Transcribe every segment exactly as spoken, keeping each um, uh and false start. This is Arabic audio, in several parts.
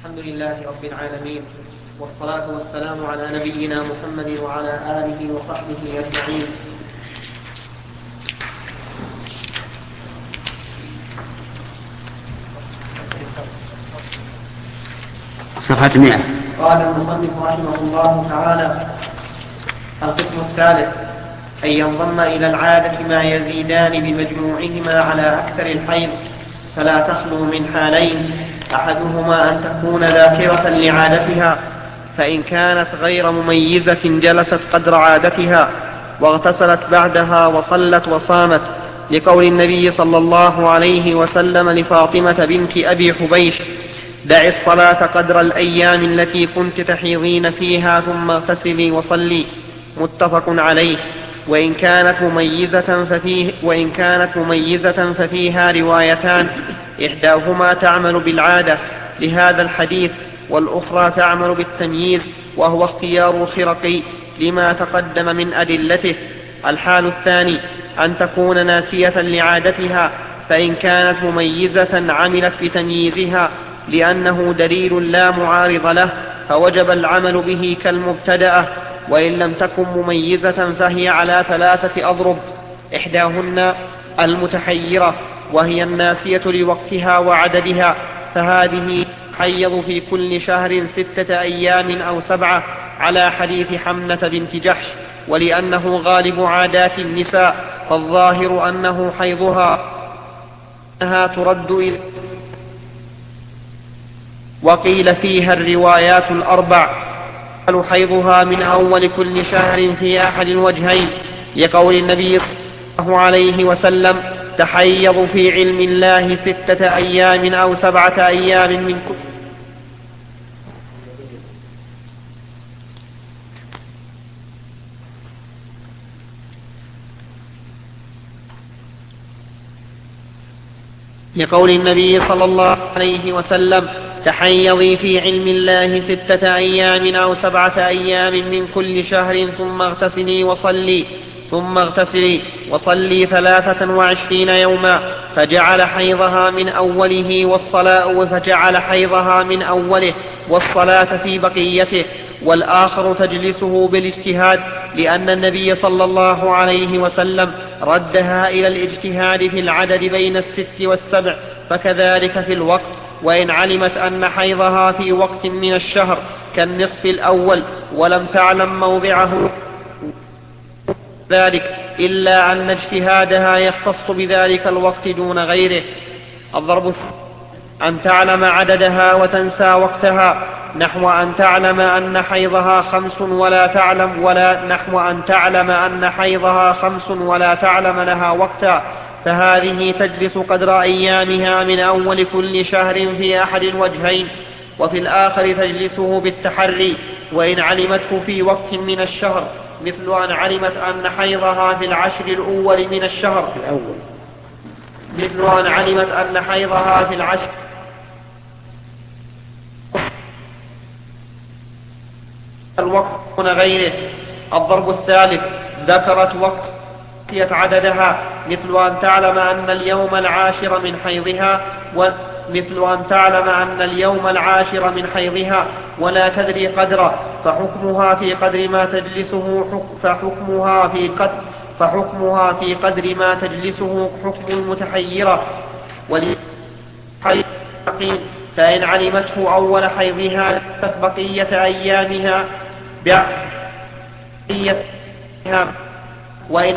الحمد لله رب العالمين، والصلاة والسلام على نبينا محمد وعلى آله وصحبه أجمعين. صفحة مئة. قال المصنف رحمه الله تعالى: القسم الثالث: أن ينضم إلى العادة ما يزيدان بمجموعهما على أكثر الحيض، فلا تخلو من حالين: أحدهما أن تكون ذاكرة لعادتها، فإن كانت غير مميزة جلست قدر عادتها واغتسلت بعدها وصلت وصامت، لقول النبي صلى الله عليه وسلم لفاطمة بنت أبي حبيش: دعي الصلاة قدر الأيام التي كنت تحيضين فيها ثم اغتسلي وصلي. متفق عليه. وإن كانت مميزة ففيه وإن كانت مميزة ففيها روايتان: إحداهما تعمل بالعادة لهذا الحديث، والأخرى تعمل بالتمييز، وهو اختيار الخرقي لما تقدم من أدلته. الحال الثاني أن تكون ناسية لعادتها، فإن كانت مميزة عملت بتمييزها لأنه دليل لا معارض له، فوجب العمل به كالمبتدأة. وإن لم تكن مميزة فهي على ثلاثة أضرب: إحداهن المتحيرة، وهي الناسية لوقتها وعددها، فهذه حيض في كل شهر ستة أيام أو سبعة، على حديث حمنة بنت جحش، ولأنه غالب عادات النساء، فالظاهر أنه حيضها أنها ترد إلى. وقيل فيها الروايات الأربع: حيضها من أول كل شهر في أحد الوجهين، لقول النبي صلى الله عليه وسلم: تحيض في علم الله ستة أيام أو سبعة أيام من كل لقول النبي صلى الله عليه وسلم: تحيضي في علم الله ستة أيام أو سبعة أيام من كل شهر، ثم اغتسلي وصلي ثم اغتسلي وصلي ثلاثة وعشرين يوما، فجعل حيضها من أوله والصلاة فجعل حيضها من أوله والصلاة في بقيته. والآخر تجلسه بالاجتهاد، لأن النبي صلى الله عليه وسلم ردها إلى الاجتهاد في العدد بين الست والسبع، فكذلك في الوقت. وإن علمت أن حيضها في وقت من الشهر كالنصف الأول ولم تعلم موضعه ذلك، إلا أن اجتهادها يختص بذلك الوقت دون غيره. الضرب أن تعلم عددها وتنسى وقتها، نحو أن تعلم أن حيضها خمس ولا تعلم ولا نحو أن تعلم أن حيضها خمس ولا تعلم لها وقتا، فهذه تجلس قدر أيامها من أول كل شهر في أحد الوجهين، وفي الآخر تجلسه بالتحري. وإن علمته في وقت من الشهر، مثل أن علمت أن حيضها في العشر الأول من الشهر الأول مثل أن علمت أن حيضها في العشر الوقت دون غيره. الضرب الثالث: ذكرت وقت عددها، مثل أن تعلم أن اليوم العاشر من حيضها ومثل أن تعلم أن اليوم العاشر من حيضها ولا تدري قدره، فحكمها في قدر ما تجلسه فحكمها في قدر فحكمها في قدر ما تجلسه حكم المتحيرة. ولحيض فإن علمته أول حيضها بقية أيامها بقيتها، وإن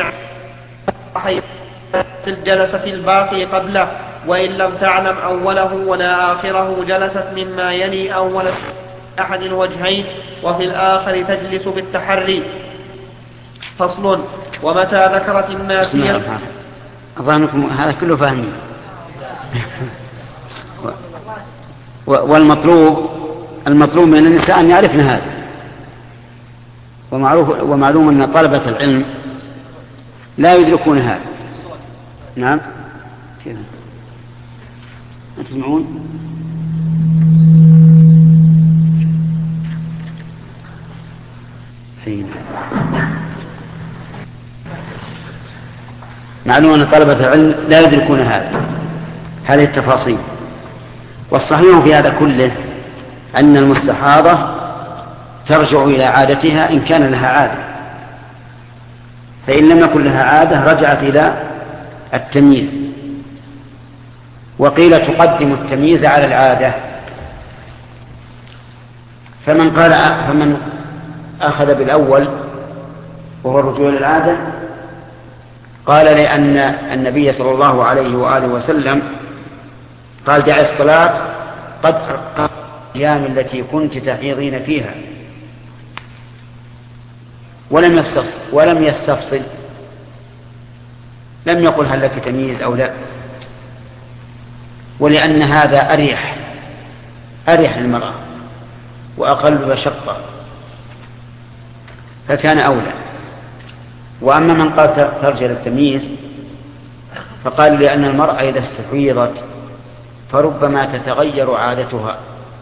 جلست الباقي قبله، وإن لم تعلم أوله ولا آخره جلست مما يلي أول أحد الوجهين، وفي الآخر تجلس بالتحري. فصل: ومتى ذكرت الناسية. أظنكم هذا كله فاهمين. والمطلوب المطلوب من النساء أن يعرفن هذا، ومعروف ومعلوم أن طلبة العلم لا يدركون هذا. نعم كذا تسمعون. حين معلوم أن طلبة العلم لا يدركون هذا هذه التفاصيل. والصحيح في هذا كله أن المستحاضة ترجع إلى عادتها إن كان لها عادة، فإن لم يكن لها عادة رجعت إلى التمييز. وقيل تقدم التمييز على العادة. فمن قال فمن أخذ بالأول وهو الرجوع إلى العادة قال لأن النبي صلى الله عليه وآله وسلم قال دع الصلاة قد أرقى الأيام التي كنت تحيضين فيها، ولم يستفصل ولم يستفصل لم يقل هل لك تمييز أو لا، ولأن هذا أريح أريح للمرأة وأقل مشقة فكان أولى. وأما من قال ترجع للتمييز فقال لأن المرأة إذا استحيضت فربما تتغير عادتها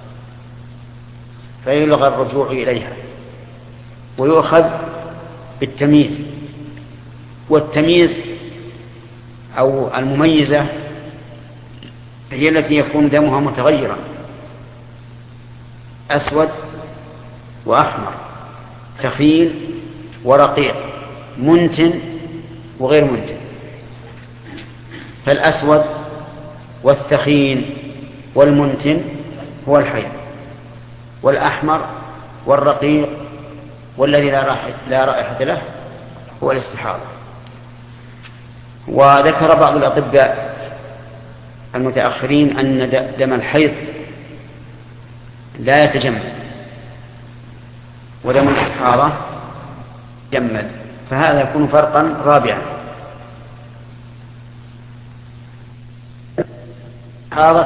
فيلغى الرجوع إليها ويؤخذ بالتمييز. والتمييز أو المميزة هي التي يكون دمها متغيرا أسود وأحمر، ثخين ورقيق، منتن وغير منتن. فالأسود والثخين والمنتن هو الحيض، والأحمر والرقيق والذي لا رائحة له هو الاستحاضة. وذكر بعض الأطباء المتأخرين أن دم الحيض لا يتجمد ودم الاستحاضة يتجمد، فهذا يكون فرقا رابعا. الاستحاضة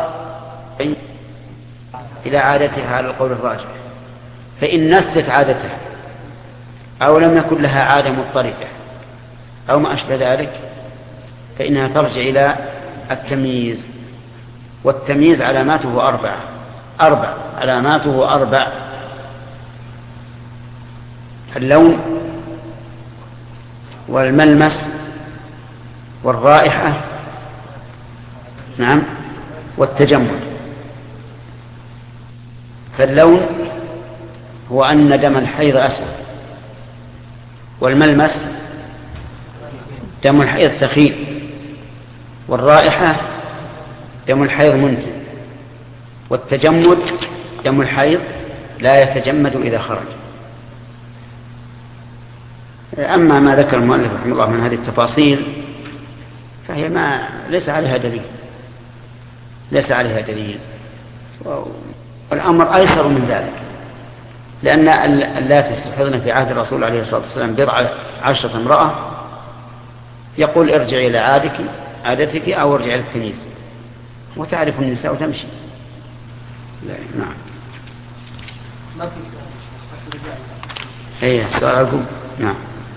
إلى عادتها على القول الراجح، فإن نست عادتها أو لم يكن لها عادة مضطردة أو ما أشبه ذلك فإنها ترجع إلى التمييز. والتمييز علاماته أربعة أربع علاماته أربع: اللون والملمس والرائحة نعم والتجمد. فاللون هو أن دم الحيض أسود، والملمس دم الحيض ثخين، والرائحة دم الحيض منتن، والتجمد دم الحيض لا يتجمد إذا خرج. أما ما ذكر المؤلف رحمه الله من هذه التفاصيل فهي ما ليس عليها دليل ليس عليها دليل والأمر أيسر من ذلك، لأن اللاتي استحضن في عهد الرسول عليه الصلاة والسلام بضع عشرة امرأة يقول ارجع إلى عادك عادتك أو ارجع إلى التمييز، وتعرف النساء وتمشي. لا نعم ما في سؤال. ايه سؤالكم. نعم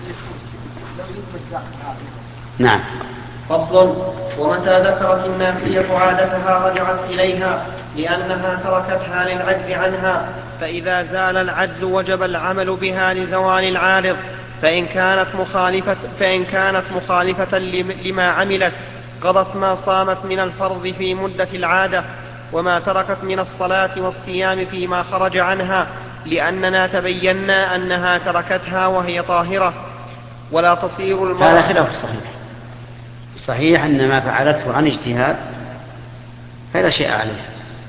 نعم. فصل: ومتى ذكرت الناسية عادتها رجعت إليها لأنها تركتها للعجز عنها، فإذا زال العجز وجب العمل بها لزوال العارض، فإن كانت مخالفة, فإن كانت مخالفة لما عملت قضت ما صامت من الفرض في مدة العادة، وما تركت من الصلاة والصيام فيما خرج عنها، لأننا تبينا أنها تركتها وهي طاهرة. ولا تصير المرأة. هذا خلاف الصحيح. صحيح أن ما فعلته عن اجتهاد فلا شيء عليه،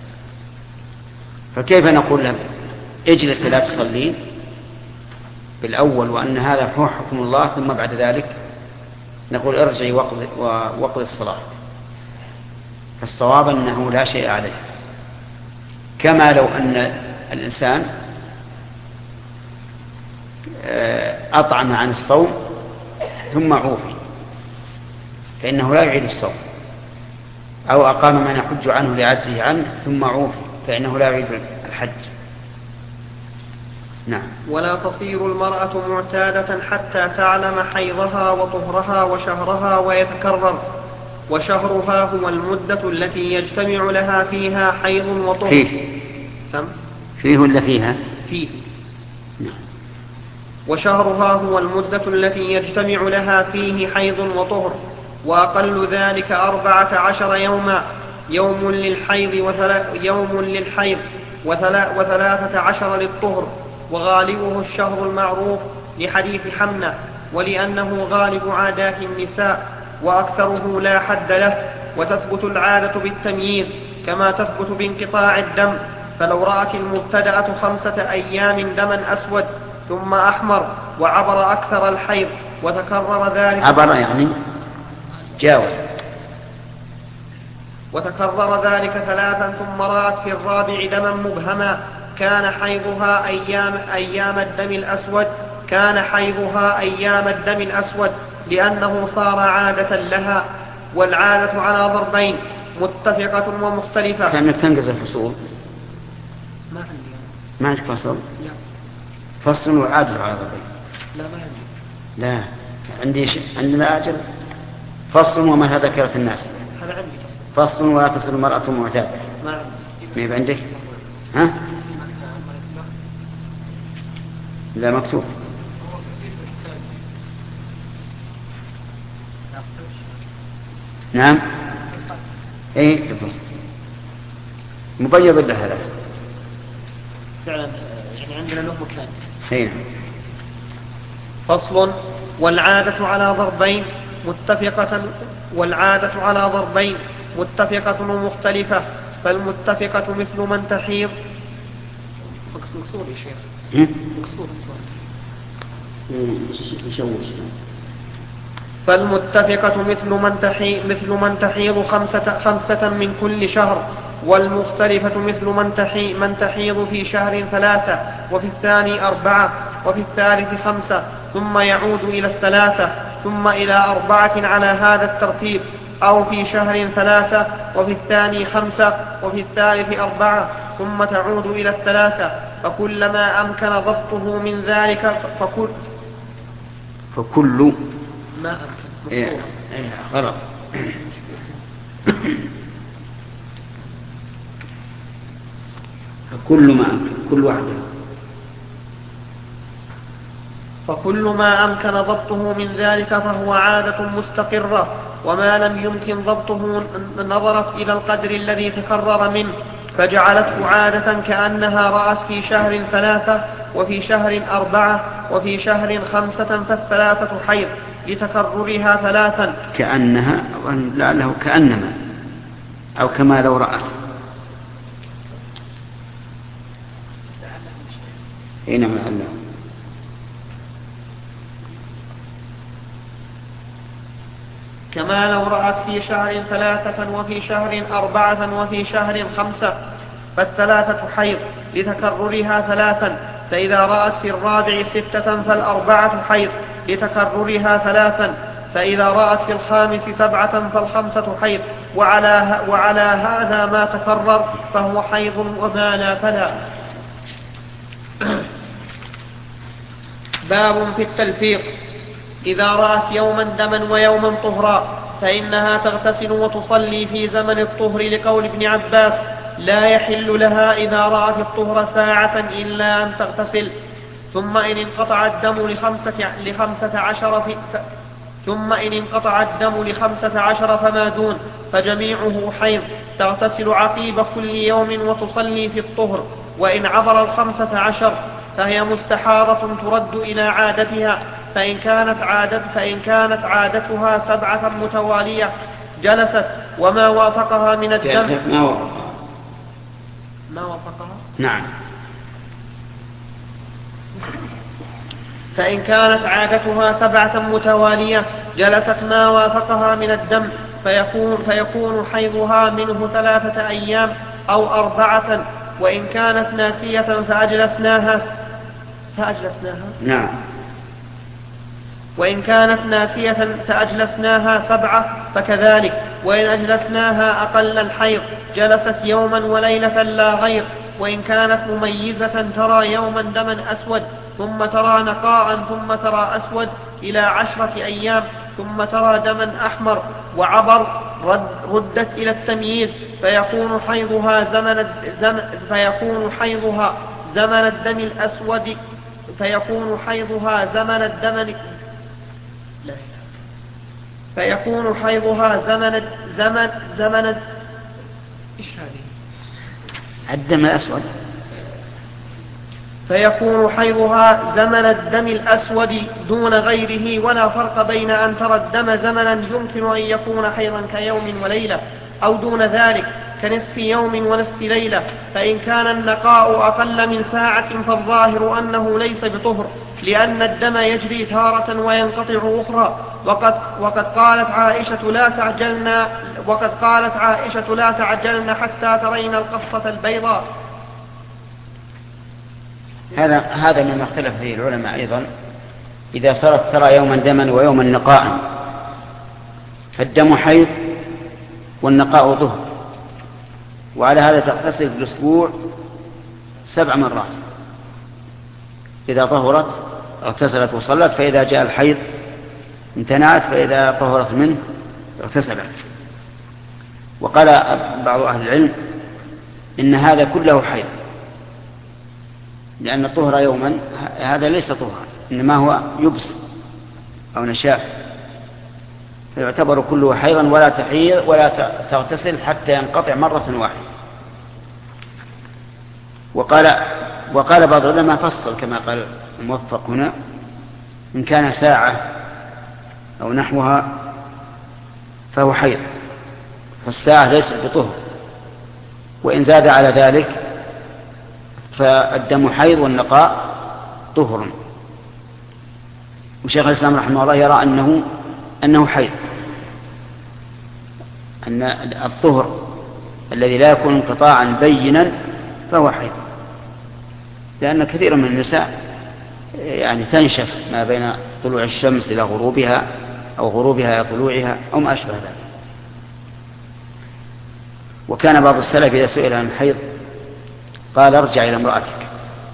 فكيف نقول لها اجلس لا تصلين بالأول وأن هذا هو حكم الله، ثم بعد ذلك نقول ارجعي وقضي الصلاة؟ فالصواب أنه لا شيء عليه، كما لو أن الإنسان أطعم عن الصوم ثم عوفي فإنه لا يعيد الصوم، أو أقام من يحج عنه لعجزه عنه ثم عوفي فإنه لا يعيد الحج. نعم. ولا تصير المرأة معتادة حتى تعلم حيضها وطهرها وشهرها ويتكرر، وشهرها هو المدة التي يجتمع لها فيها حيض وطهر. فيه سم؟ فيه ولا فيها؟ فيه. نعم. وشهرها هو المدة التي يجتمع لها فيه حيض وطهر، وأقل ذلك أربعة عشر يوما، يوم للحيض وثلاث يوم للحيض وثلاثة عشر للطهر، وغالبه الشهر المعروف لحديث حمنة، ولأنه غالب عادات النساء، وأكثره لا حد له. وتثبت العادة بالتمييز كما تثبت بانقطاع الدم، فلو رأت المبتدأة خمسة أيام دما أسود ثم أحمر وعبر أكثر الحيض وتكرر ذلك عبر يعني جاوز وتكرر ذلك ثلاثا ثم رأت في الرابع دما مبهما كان حيضها أيام, أيام الدم الأسود كان حيضها أيام الدم الأسود لأنه صار عادة لها. والعادة على ضربين متفقة ومختلفة. كأنك تنجز الفصول. ما عندي. ما عندك فصل؟ لا. فصل وعادة على ضربين. لا ما عندي. لا عندي شيء عندنا أجل فصل وما ذكرت الناس. هذا عندي فصل. فصل ولا تصل المرأة معتادة. ما عندي. ما يبقى عندك؟ ها؟ لا مكتوب. نعم ايه تفصل مبيض له هذا فعلا يعني عندنا له مكان. ايه. فصل. والعادة على ضربين متفقة والعادة على ضربين متفقة ومختلفة. فالمتفقة مثل من تحيض مقصود يا شيخ مقصود الصوت. فالمتفقة مثل من تحيض مثل من تحيض خمسة, خمسة من كل شهر. والمختلفة مثل من تحيض, من تحيض في شهر ثلاثة وفي الثاني أربعة وفي الثالث خمسة ثم يعود إلى الثلاثة ثم إلى أربعة على هذا الترتيب، أو في شهر ثلاثة وفي الثاني خمسة وفي الثالث أربعة ثم تعود إلى الثلاثة. فكلما أمكن ضبطه من ذلك فكل فكل ما أمكن إيه. غلط. فكل ما أمكن كل واحدة فكل ما أمكن ضبطه من ذلك فهو عادة مستقرة، وما لم يمكن ضبطه نظرت إلى القدر الذي تكرر منه فجعلته عادة كأنها رأت في شهر ثلاثة وفي شهر أربعة وفي شهر خمسة فالثلاثة حيض لتكررها ثلاثا كأنها لعله كأنما أو كما لو رأت. إنما لعله كما لو رأت في شهر ثلاثة وفي شهر أربعة وفي شهر خمسة فالثلاثة حيض لتكررها ثلاثا. فإذا رأت في الرابع ستة فالأربعة حيض لتكررها ثلاثا. فإذا رأت في الخامس سبعة فالخمسة حيض. وعلى, وعلى هذا ما تكرر فهو حيض وما لا فلا. باب في التلفيق. إذا رأت يوما دما ويوما طهرا فإنها تغتسل وتصلي في زمن الطهر لقول ابن عباس لا يحل لها إذا رأت الطهر ساعة إلا أن تغتسل. ثم إن انقطع الدم لخمسة, لخمسة عشر في ف... ثم إن انقطع الدم لخمسة عشر فما دون فجميعه حيض تغتسل عقيب كل يوم وتصلي في الطهر. وإن عبر الخمسة عشر فهي مستحاضة ترد إلى عادتها. فإن كانت, عادت فإن كانت عادتها سبعة متوالية جلست وما وافقها من الدم ما وافقها ما وافقها نعم. فإن كانت عادتها سبعة متوالية جلست ما وافقها من الدم فيكون, فيكون حيضها منه ثلاثة أيام أو أربعة. وإن كانت ناسية فأجلسناها فأجلسناها نعم. وإن كانت ناسية فأجلسناها سبعة فكذلك. وإن أجلسناها أقل الحيض جلست يوما وليلة لا غير. وإن كانت مميزة ترى يوما دما أسود ثم ترى نقاء ثم ترى أسود إلى عشرة أيام ثم ترى دما أحمر وعبر رد ردت إلى التمييز فيكون حيضها زمن زم فيكون حيضها زمن الدم الأسود فيكون حيضها زمن الدم لا فيكون حيضها زمن زمن زمن إيش هذه الدم الأسود فيكون حيضها زمن الدم الأسود دون غيره، ولا فرق بين أن ترى الدم زمنا يمكن أن يكون حيضا كيوم وليلة أو دون ذلك كنصف يوم ونصف ليلة. فإن كان النقاء أقل من ساعة فالظاهر أنه ليس بطهر، لأن الدم يجري تارة وينقطع أخرى. وقد, وقد قالت عائشة لا تعجلن وقد قالت عائشة لا تعجلن حتى ترين القصة البيضاء. هذا هذا مما اختلف فيه العلماء أيضا. إذا صارت ترى يوما دما ويوما نقاء، فالدم حيض والنقاء ظهر، وعلى هذا تغتسل في الأسبوع سبع مرات. إذا طهرت اغتسلت وصلت، فإذا جاء الحيض امتنعت، فإذا طهرت منه اغتسلت. وقال بعض أهل العلم إن هذا كله حيض، لأن الطهر يوما هذا ليس طهرا، إنما هو يبس أو نشاف، فيعتبر كله حيضا ولا تحيض ولا تغتسل حتى ينقطع مرة واحدة. وقال وقال بعض العلماء فصل كما قال الموفق هنا، إن كان ساعة أو نحوها فهو حيض، فالساعة ليست بطهر، وإن زاد على ذلك فالدم حيض والنقاء طهر. وشيخ الإسلام رحمه الله يرى أنه أنه حيض، أن الطهر الذي لا يكون انقطاعا بينا فهو حيض، لأن كثير من النساء يعني تنشف ما بين طلوع الشمس إلى غروبها أو غروبها إلى طلوعها أو ما أشبه ذلك. وكان بعض السلف إذا سئل عن الحيض قال ارجع إلى امرأتك،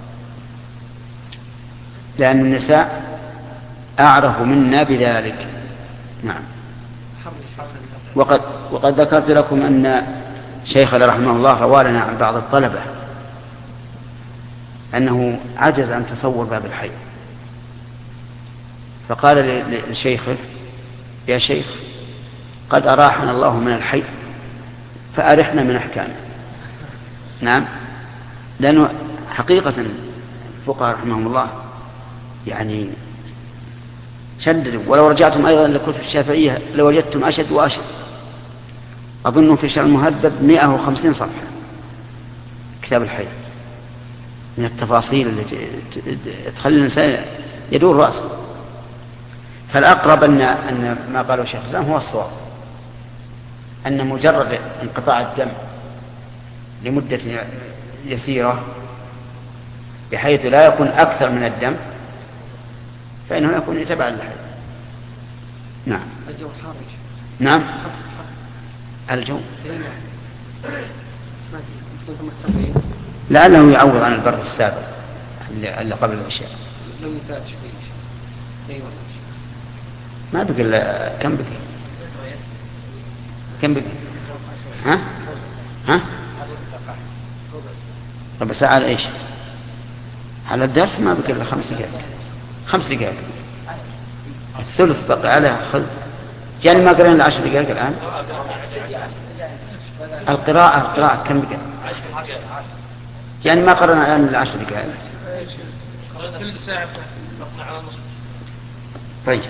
لأن النساء أعرف منا بذلك. نعم. وقد, وقد ذكرت لكم أن شيخنا رحمه الله روى لنا عن بعض الطلبة أنه عجز عن تصور باب الحيض، فقال لشيخه يا شيخ قد أراحنا الله من الحيض فأرحنا من أحكامه. نعم، لأنه حقيقة الفقهاء رحمهم الله يعني شددوا، ولو رجعتم أيضا لكتب الشافعية لوجدتم أشد وأشد. أظن في شرح المهذب مئة وخمسين صفحة كتاب الحيض من التفاصيل التي تخلي الإنسان يدور رأسه. فالأقرب أن, أن ما قاله الشيخ الإسلام هو الصواب، أن مجرد انقطاع الدم لمدة يسيرة بحيث لا يكون أكثر من الدم فإنه يكون يتبع الحيض. نعم. الجو حار. نعم. الجو لعله يعوض عن البرد السابق اللي قبل العشاء. لو يزاد شوي. أيوة. ما بقي إلا كم بقي؟ كم بقي؟ ها؟ ها؟ ربع ساعة على إيش؟ على الدرس ما بقي إلا خمس دقائق. خمس دقائق. الثلث بقى على خذ. يعني ما قرأنا العشر دقائق الآن. القراءة القراءة كم بقي؟ يعني ما قرأنا الآن العشر دقائق. كل ساعة على نصف. طيب.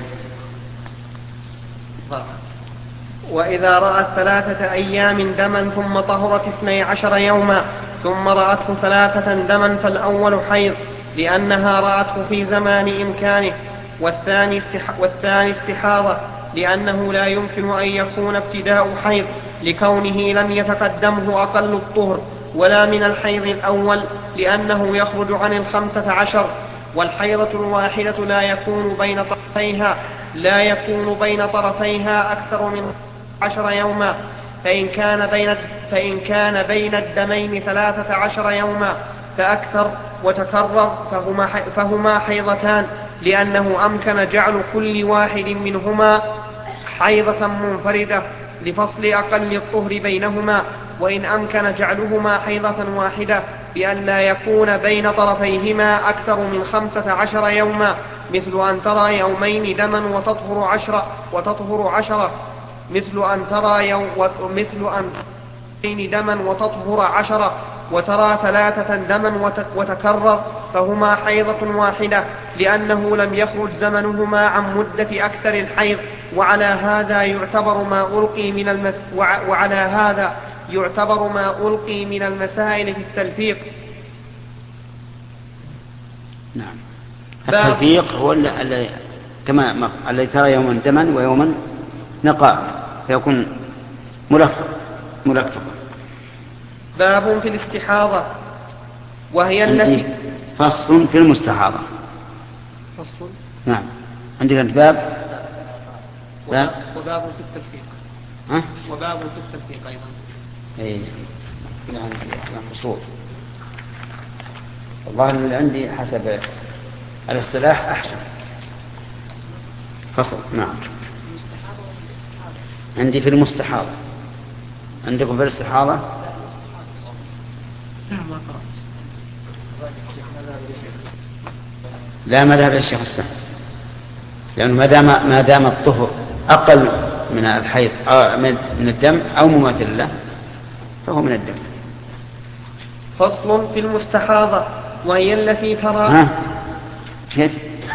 وإذا رأت ثلاثة أيام دما ثم طهرت اثني عشر يوما ثم رأته ثلاثة دما فالأول حيض لأنها رأته في زمان إمكانه، والثاني, استح... والثاني استحاضة لأنه لا يمكن أن يكون ابتداء حيض لكونه لم يتقدمه أقل الطهر، ولا من الحيض الأول لأنه يخرج عن الخمسة عشر. والحيضة الواحدة لا يكون بين طرفيها لا يكون بين طرفيها أكثر من عشر يوما، فإن كان بين فإن كان بين الدمين ثلاثة عشر يوما فأكثر وتكرر فهما فهما حيضتان، لأنه أمكن جعل كل واحد منهما حيضة منفردة لفصل أقل الطهر بينهما، وإن أمكن جعلهما حيضة واحدة بأن لا يكون بين طرفيهما أكثر من خمسة عشر يوما، مثل أن ترى يومين دما وتطهر عشرة وتطهر عشرة مثل أن ترى يوم مثل أن ترى دما وتطهر عشرة وترى ثلاثة دما وتكرر فهما حيضة واحدة، لأنه لم يخرج زمنهما عن مدة أكثر الحيض. وعلى هذا يعتبر ما ألقي من المس وعلى هذا يعتبر ما ألقي من المسائل في التلفيق. نعم. التلفيق هو الذي كما الذي ترى يوما دما ويوما نقاء فيكون ملفق ملفق. باب في الاستحاضة وهي التي فصل في المستحاضة. فصل نعم. عندك باب باب وباب في التلفيق. ها؟ وباب في التلفيق أيضا. إيه يعني فصول. والله اللي عندي حسب الاصطلاح أحسن. فصل. نعم. عندي في المستحاضة. عندكم في الاستحاضة؟ لا مذهب الشيخ الإسلام، لأنه ما دام ما دام الطهر أقل من الحيض من الدم أو مماثل له فهو من الدم. فصل في المستحاضة وهي التي ترى ها كيف؟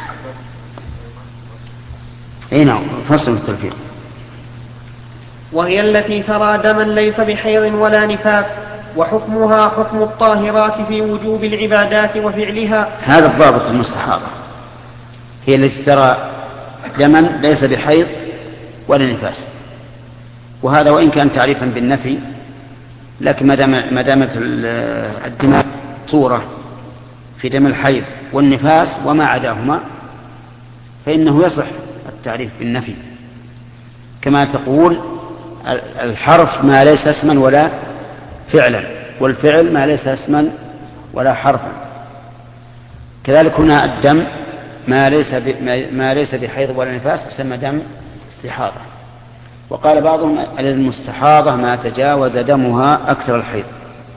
اي نعم. فصل التلفيق. وهي التي ترى دما ليس بحيض ولا نفاس، وحكمها حكم الطاهرات في وجوب العبادات وفعلها. هذا الضابط المستحاضة، هي التي ترى دما ليس بحيض ولا نفاس. وهذا وإن كان تعريفا بالنفي، لكن ما دامت الدماء صورة في دم الحيض والنفاس وما عداهما فإنه يصح التعريف بالنفي، كما تقول الحرف ما ليس اسما ولا فعلا، والفعل ما ليس اسما ولا حرفا. كذلك هنا الدم ما ليس ما ليس بحيض ولا نفاس يسمى دم استحاضة. وقال بعضهم المستحاضة ما تجاوز دمها أكثر الحيض،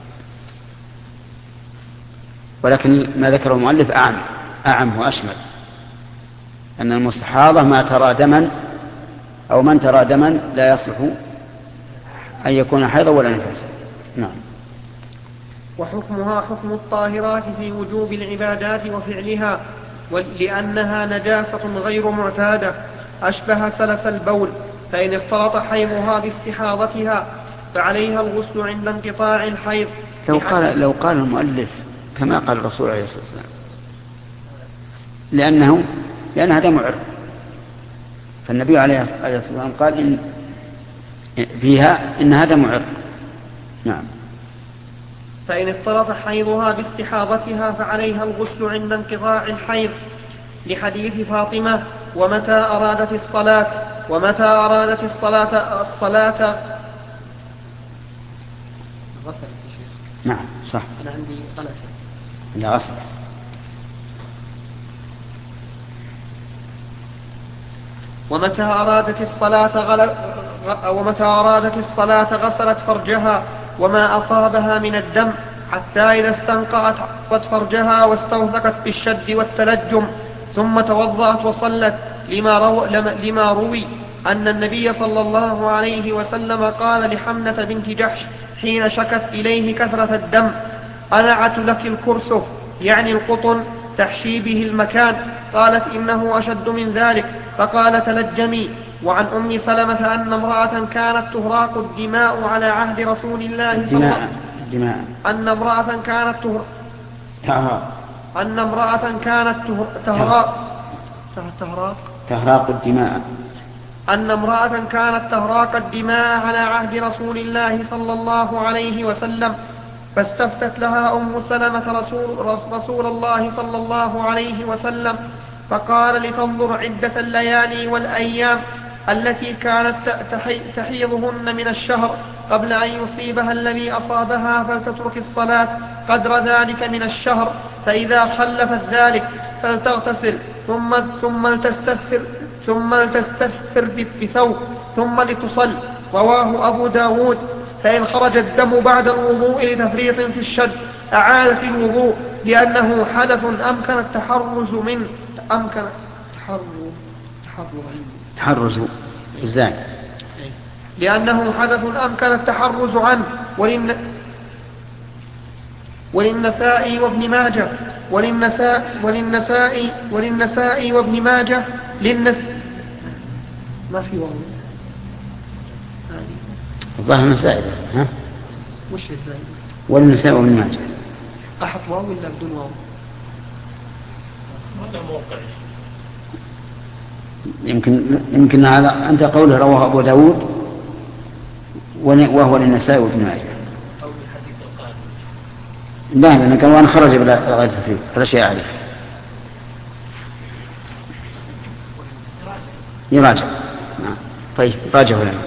ولكن ما ذكره المؤلف أعم أعم وأشمل، أن المستحاضة ما ترى دما أو من ترى دما لا يصلح أن يكون حيضا ولا نفاسا. نعم. وحكمها حكم الطاهرات في وجوب العبادات وفعلها، لأنها نجاسة غير معتادة أشبه سلس البول، فإن اختلط حيضها باستحاضتها فعليها الغسل عند انقطاع الحيض. لو قال, لو قال المؤلف كما قال الرسول عليه الصلاة والسلام، لأنه لأنها دم عرق، فالنبي عليه الصلاة والسلام قال إن فيها إنها دم عرق. نعم. فإن اختلط حيضها باستحاضتها فعليها الغسل عند انقطاع الحيض، لحديث فاطمة ومتى أرادت الصلاة ومتى أرادت الصلاة الصلاة غسلت يا شيخ. نعم صح. أنا عندي غلسة. لا غسل. ومتى أرادت الصلاة غل... ومتى أرادت الصلاة غسلت فرجها وما أصابها من الدم حتى إذا استنقعت عقبت فرجها واستوثقت بالشد والتلجم ثم توضأت وصلت، لما, رو... لما روي أن النبي صلى الله عليه وسلم قال لحمنة بنت جحش حين شكت إليه كثرة الدم: أنعت لك الكرسف، يعني القطن تحشي به المكان. قالت: إنه أشد من ذلك. فقال: تلجمي. وعن أم سلمة أن امرأة كانت تهراق الدماء على عهد رسول الله صلى الله عليه وسلم أن امرأة كانت تهراق أن امرأة كانت تهراق تهراق تهراق الدماء أن امرأة كانت تهراق الدماء على عهد رسول الله صلى الله عليه وسلم، فاستفتت لها أم سلمة رسول, رسول الله صلى الله عليه وسلم، فقال: لتنظر عدة الليالي والأيام التي كانت تحيضهن من الشهر قبل أن يصيبها الذي أصابها، فلتترك الصلاة قدر ذلك من الشهر، فإذا خلفت ذلك فلتغتسل ثم ثم لتستثر ثم لتستثر بثوب ثم لتصل. رواه أبو داود. فإن خرج الدم بعد الوضوء لتفريط في الشد أعادت الوضوء، لأنه حدث أمكن التحرز منه أمكن تحرز تحرز إزاي؟ لأنه حدث أمكن التحرز عنه. ولن وللنسائي وابن ماجه وللنساء وللنسائي وللنسائي وابن ماجه للنس ما في واو الظاهر النسائي ها وش الزائد وللنسائي وابن ماجه أحط واو ولا بدون واو؟ هذا موقع يمكن يمكن هذا أنت قوله رواه أبو داود وهو للنسائي وابن ماجه. أو الحديث القادم. لا لأنه كان وأنا خرج بلا غير تفريق هذا شيء أعرف. يراجع. نعم. طيب راجعوا لنا.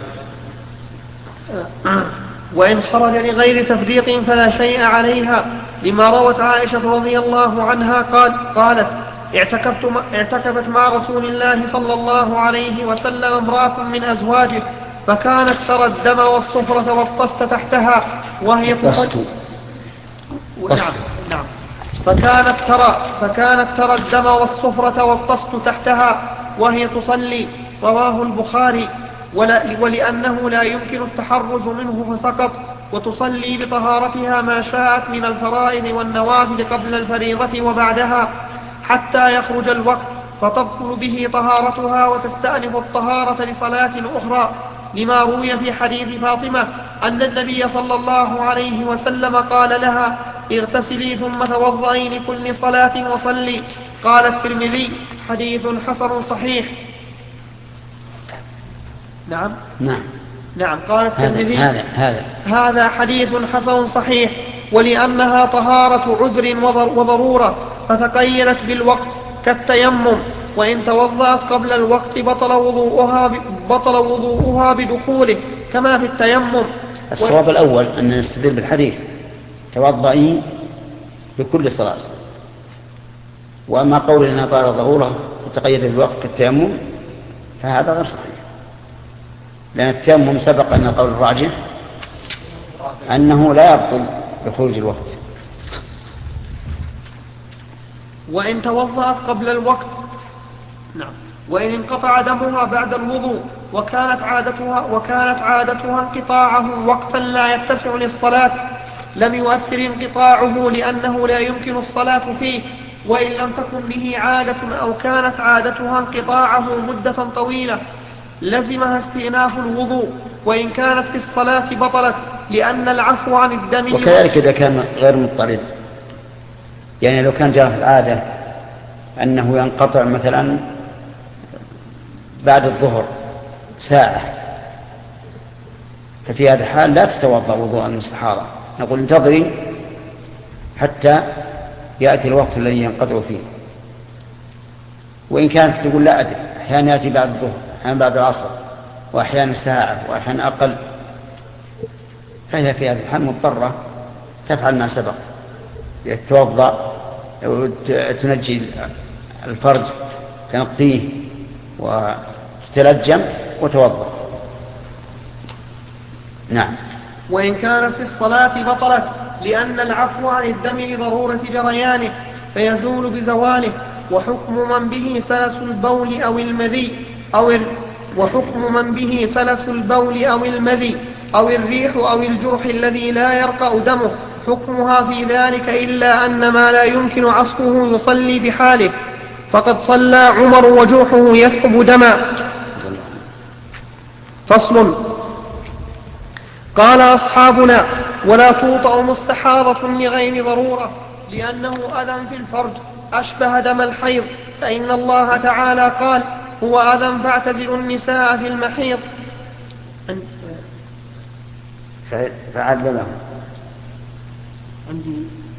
وإن خرج لغير تفريط فلا شيء عليها لما روت عائشة رضي الله عنها قال قالت اعتكفت اعتكفت مع رسول الله صلى الله عليه وسلم امرأة من أزواجه فكانت ترى الدم والصفرة والطست تحتها وهي تصلي نعم نعم فكانت ترى فكانت ترى الدم والصفرة والطست تحتها وهي تصلي رواه البخاري ولأنه لا يمكن التحرز منه فسقط وتصلي بطهارتها ما شاءت من الفرائض والنوافل قبل الفريضة وبعدها حتى يخرج الوقت فتبطل به طهارتها وتستأنف الطهارة لصلاة أخرى لما روي في حديث فاطمة أن النبي صلى الله عليه وسلم قال لها اغتسلي ثم توضئي لكل صلاة وصلي. قال الترمذي حديث حسن صحيح. نعم نعم نعم قال الترمذي هذا هذا هذا حديث حسن صحيح ولأنها طهارة عذر وضرورة فتقيدت بالوقت كالتيمم وإن توضأت قبل الوقت بطل وضوءها بطل وضوءها بدخوله كما في التيمم. الصواب و... الأول أن نستدل بالحديث توضئي بكل صلاة. وأما قول أنها طهارة ضرورة فتقيد بالوقت كالتيمم فهذا غير صحيح لأن التيمم سبق أن القول الراجح أنه لا يبطل بخروج الوقت. وإن توضأت قبل الوقت نعم وإن انقطع دمها بعد الوضوء وكانت عادتها وكانت عادتها انقطاعه وقتا لا يتسع للصلاة لم يؤثر انقطاعه لأنه لا يمكن الصلاة فيه وإن لم تكن به عادة أو كانت عادتها انقطاعه مدة طويلة لزمها استئناف الوضوء وإن كانت في الصلاة بطلت لأن العفو عن الدم. وكذلك إذا كان غير مضطرد يعني لو كان جرى العادة أنه ينقطع مثلا بعد الظهر ساعة ففي هذا الحال لا تتوضأ وضوء المستحاضة نقول انتظري حتى يأتي الوقت الذي ينقطع فيه. وإن كانت تقول لا أدري أحيانا يأتي بعد الظهر أحيانا بعد العصر وأحيانا ساعة وأحيانا أقل فهي في هذا الحال مضطرة تفعل ما سبق تتوضأ وتنجي الفرج تنقيه وتتلجم وتوضأ. نعم. وإن كانت في الصلاة بطلت لأن العفو عن الدم لضرورة جريانه فيزول بزواله وحكم من به سلس البول أو المذي أو ال... وحكم من به سلس البول أو المذي أو الريح أو الجرح الذي لا يرقأ دمه حكمها في ذلك إلا أن ما لا يمكن عصفه يصلي بحاله فقد صلى عمر وجرحه يسحب دما. فصل. قال أصحابنا ولا توطأ مستحاضة لغير ضرورة لأنه أذى في الفرج أشبه دم الحيض فإن الله تعالى قال هو أذى فاعتزلوا النساء في المحيض. فعلله عندي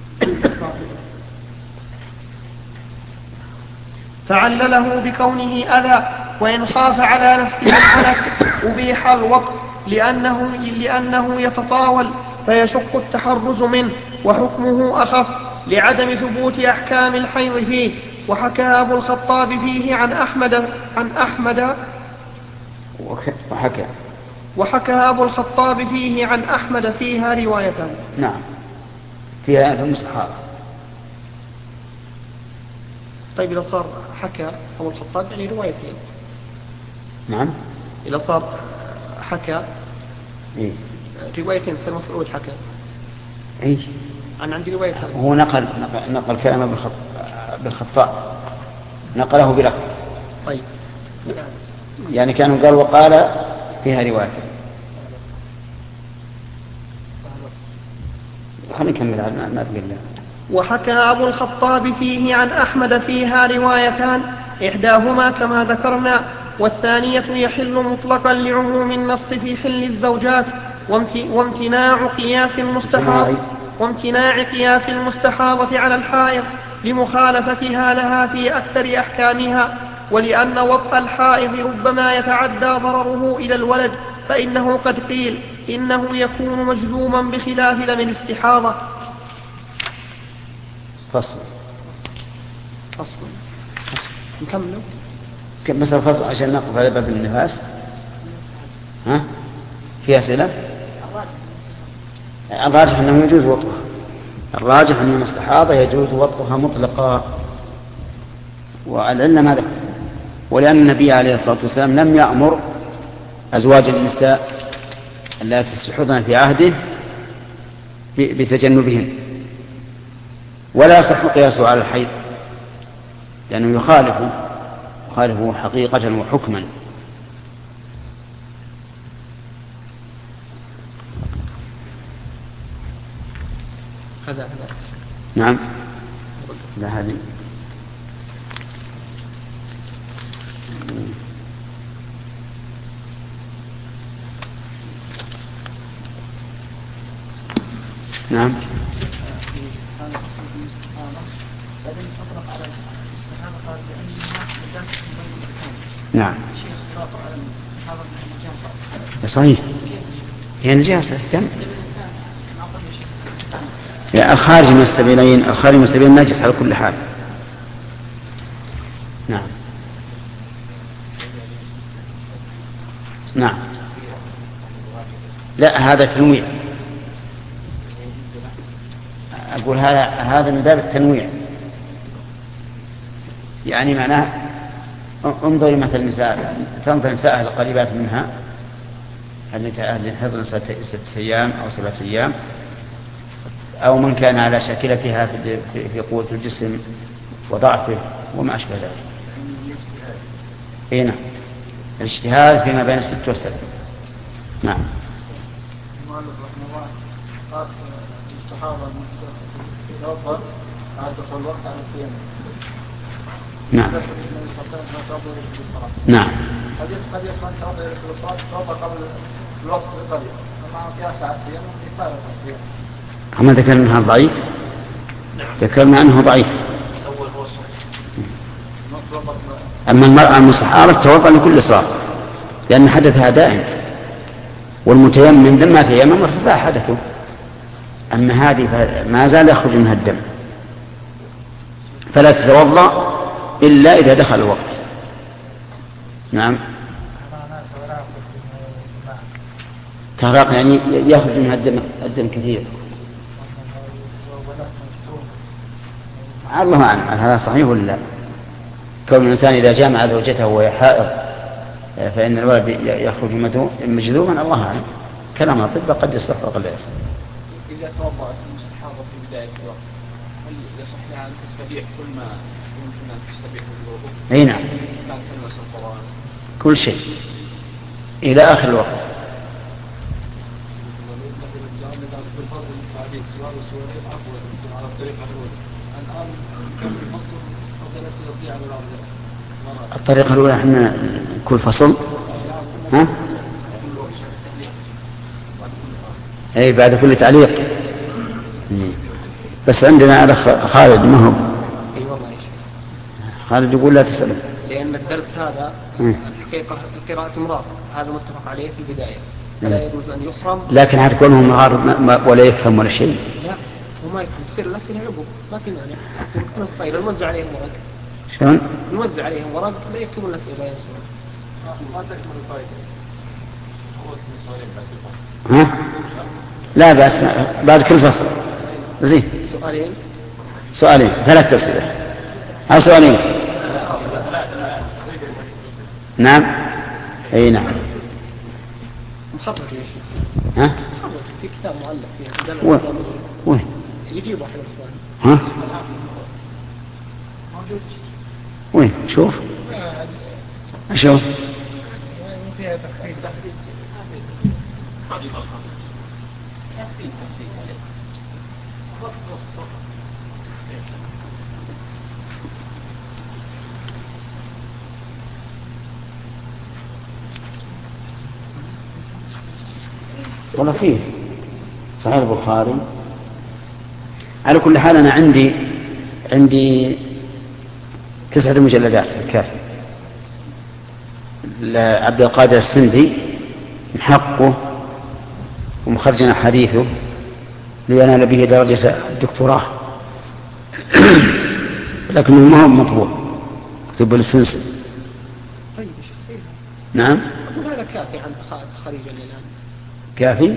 فعلله بكونه أذى وإن خاف على نفسه الحدث أبيح الوقت لأنه, لأنه يتطاول فيشق التحرز منه وحكمه أخف لعدم ثبوت أحكام الحيض فيه. وحكى أبو الخطاب فيه عن أحمد عن أحمد وحكى وحكى أبو الخطاب فيه عن أحمد فيها روايته. نعم فيها في المستحاضة. طيب إذا صار حكى أبو الخطاب يعني روايتين. نعم إذا صار حكى إيه؟ روايتين في المفعول حكى إيه؟ أنا عندي رواية. هو نقل نقل, نقل كلامه بالخط بالخطاء، نقله بلفظ. طيب. يعني كانوا قال وقال فيها رواية. خلينا نكمل ما تقول له. وحكى أبو الخطاب فيه عن أحمد فيها روايتان، إحداهما كما ذكرنا، والثانية يحل مطلقا لعموم النص في حل الزوجات، وامتناع قياس المستحاضة وامتناع قياس المستحاضة على الحائض لمخالفتها لها في أكثر أحكامها، ولأن وطء الحائض ربما يتعدى ضرره إلى الولد، فإنه قد قيل إنه يكون مجذوما بخلاف دم الاستحاضة. فصل فصل نكمل بس الفصل عشان نقف على باب النفاس. ها في أسئلة؟ الراجح أنه يجوز وطئها، الراجح أن المستحاضة يجوز وطئها مطلقا، والعلة ماذا؟ ولأن النبي عليه الصلاة والسلام لم يأمر أزواج النساء التي استحضن في عهده بتجنبهن، ولا يصح قياسه على الحيض لأنه يخالف يخالفه حقيقة وحكما. هذا هذا نعم. لا هذه نعم. نعم صحيح، هي نجاسة كم؟ يعني الخارج من السبيلين الخارج من السبيلين نجس على كل حال. نعم نعم. لا هذا تنويع، أقول هذا هذا من باب التنويع، يعني معناه انظري مثل النساء، تنظر النساء القريبات منها أهل الحضن ستة أيام أو سبعة أيام، أو من كان على شاكلتها في قوة الجسم وضعفه وما أشبه ذلك. إيه نعم، الاجتهاد فيما بين الست والسبع. نعم. المؤلف رحمه الله قاس الاستحاضة يتوضأ بعد دخول الوقت على القيام. نعم. نعم. قد قد يكون توضأ في الصلاة توضأ قبل الوقت بقليل، مع قياس على القيام وإفادة القيام. أما ذكرنا أنها ضعيف؟ نعم. ذكرنا أنه ضعيف. أول هو الصحيح. أما المرأة المستحاضة توضأ لكل صلاة لأن حدثها دائم، والمتيمم لما تيمم ارتفاع حدثه. أما هذه ما زال يخرج منها الدم، فلا تتوضأ إلا إذا دخل الوقت. نعم. تهراق يعني يخرج منها الدم, الدم كثير. الله أعلم هذا صحيح ولا لا. كون الإنسان إذا جامع زوجته وهي حائض فإن الولد يخرج مجذوما، الله أعلم. كلام الأطباء قد يصح وقد لا يصح. إذا توضأت المستحاضة في بداية الوقت هل يصح لها أن تستبيح كل ما يمكن أن تستبيح الوضوء؟ أي نعم. كل شيء إلى آخر الوقت. الطريقة الأولى احنا كل فصل ها؟ أي بعد كل تعليق. بس عندنا الأخ خالد ما هو خالد يقول لا تسأله، لأن الدرس هذا الحقيقة قراءة مرار هذا متفق عليه في البداية، فلا يجوز أن يحرم. لكن هل كونه مرار ولا يفهم ولا شيء؟ لا هو ما يفهم، تصير الأسئلة عقب ما في مانع. نصطير نوزع عليهم ورق. شلون؟ نوزع عليهم ورق لا يكتبون الأسئلة ينسون. ما تكمل الفائدة. ها؟ لا بأس بعد كل فصل. زين. سؤالين. سؤالين ثلاث أسئلة أو سؤالين. نعم. أي نعم. محرر يا شيخ. ها؟ محرر في كتاب مؤلف فيه. وين؟ يجيب واحد الإخوان. ها؟ وين شوف أشوف والله فيه صحيح البخاري. على كل حال أنا عندي عندي تسعة مجلدات في الكافي لعبد القادر السندي محقه ومخرجنا حديثه لينال به درجة الدكتوراه لكنه ما هو مطبوع كتب السنسل. طيب يا شيخ سيد. نعم هذا كافي عن خريجا الآن كافي.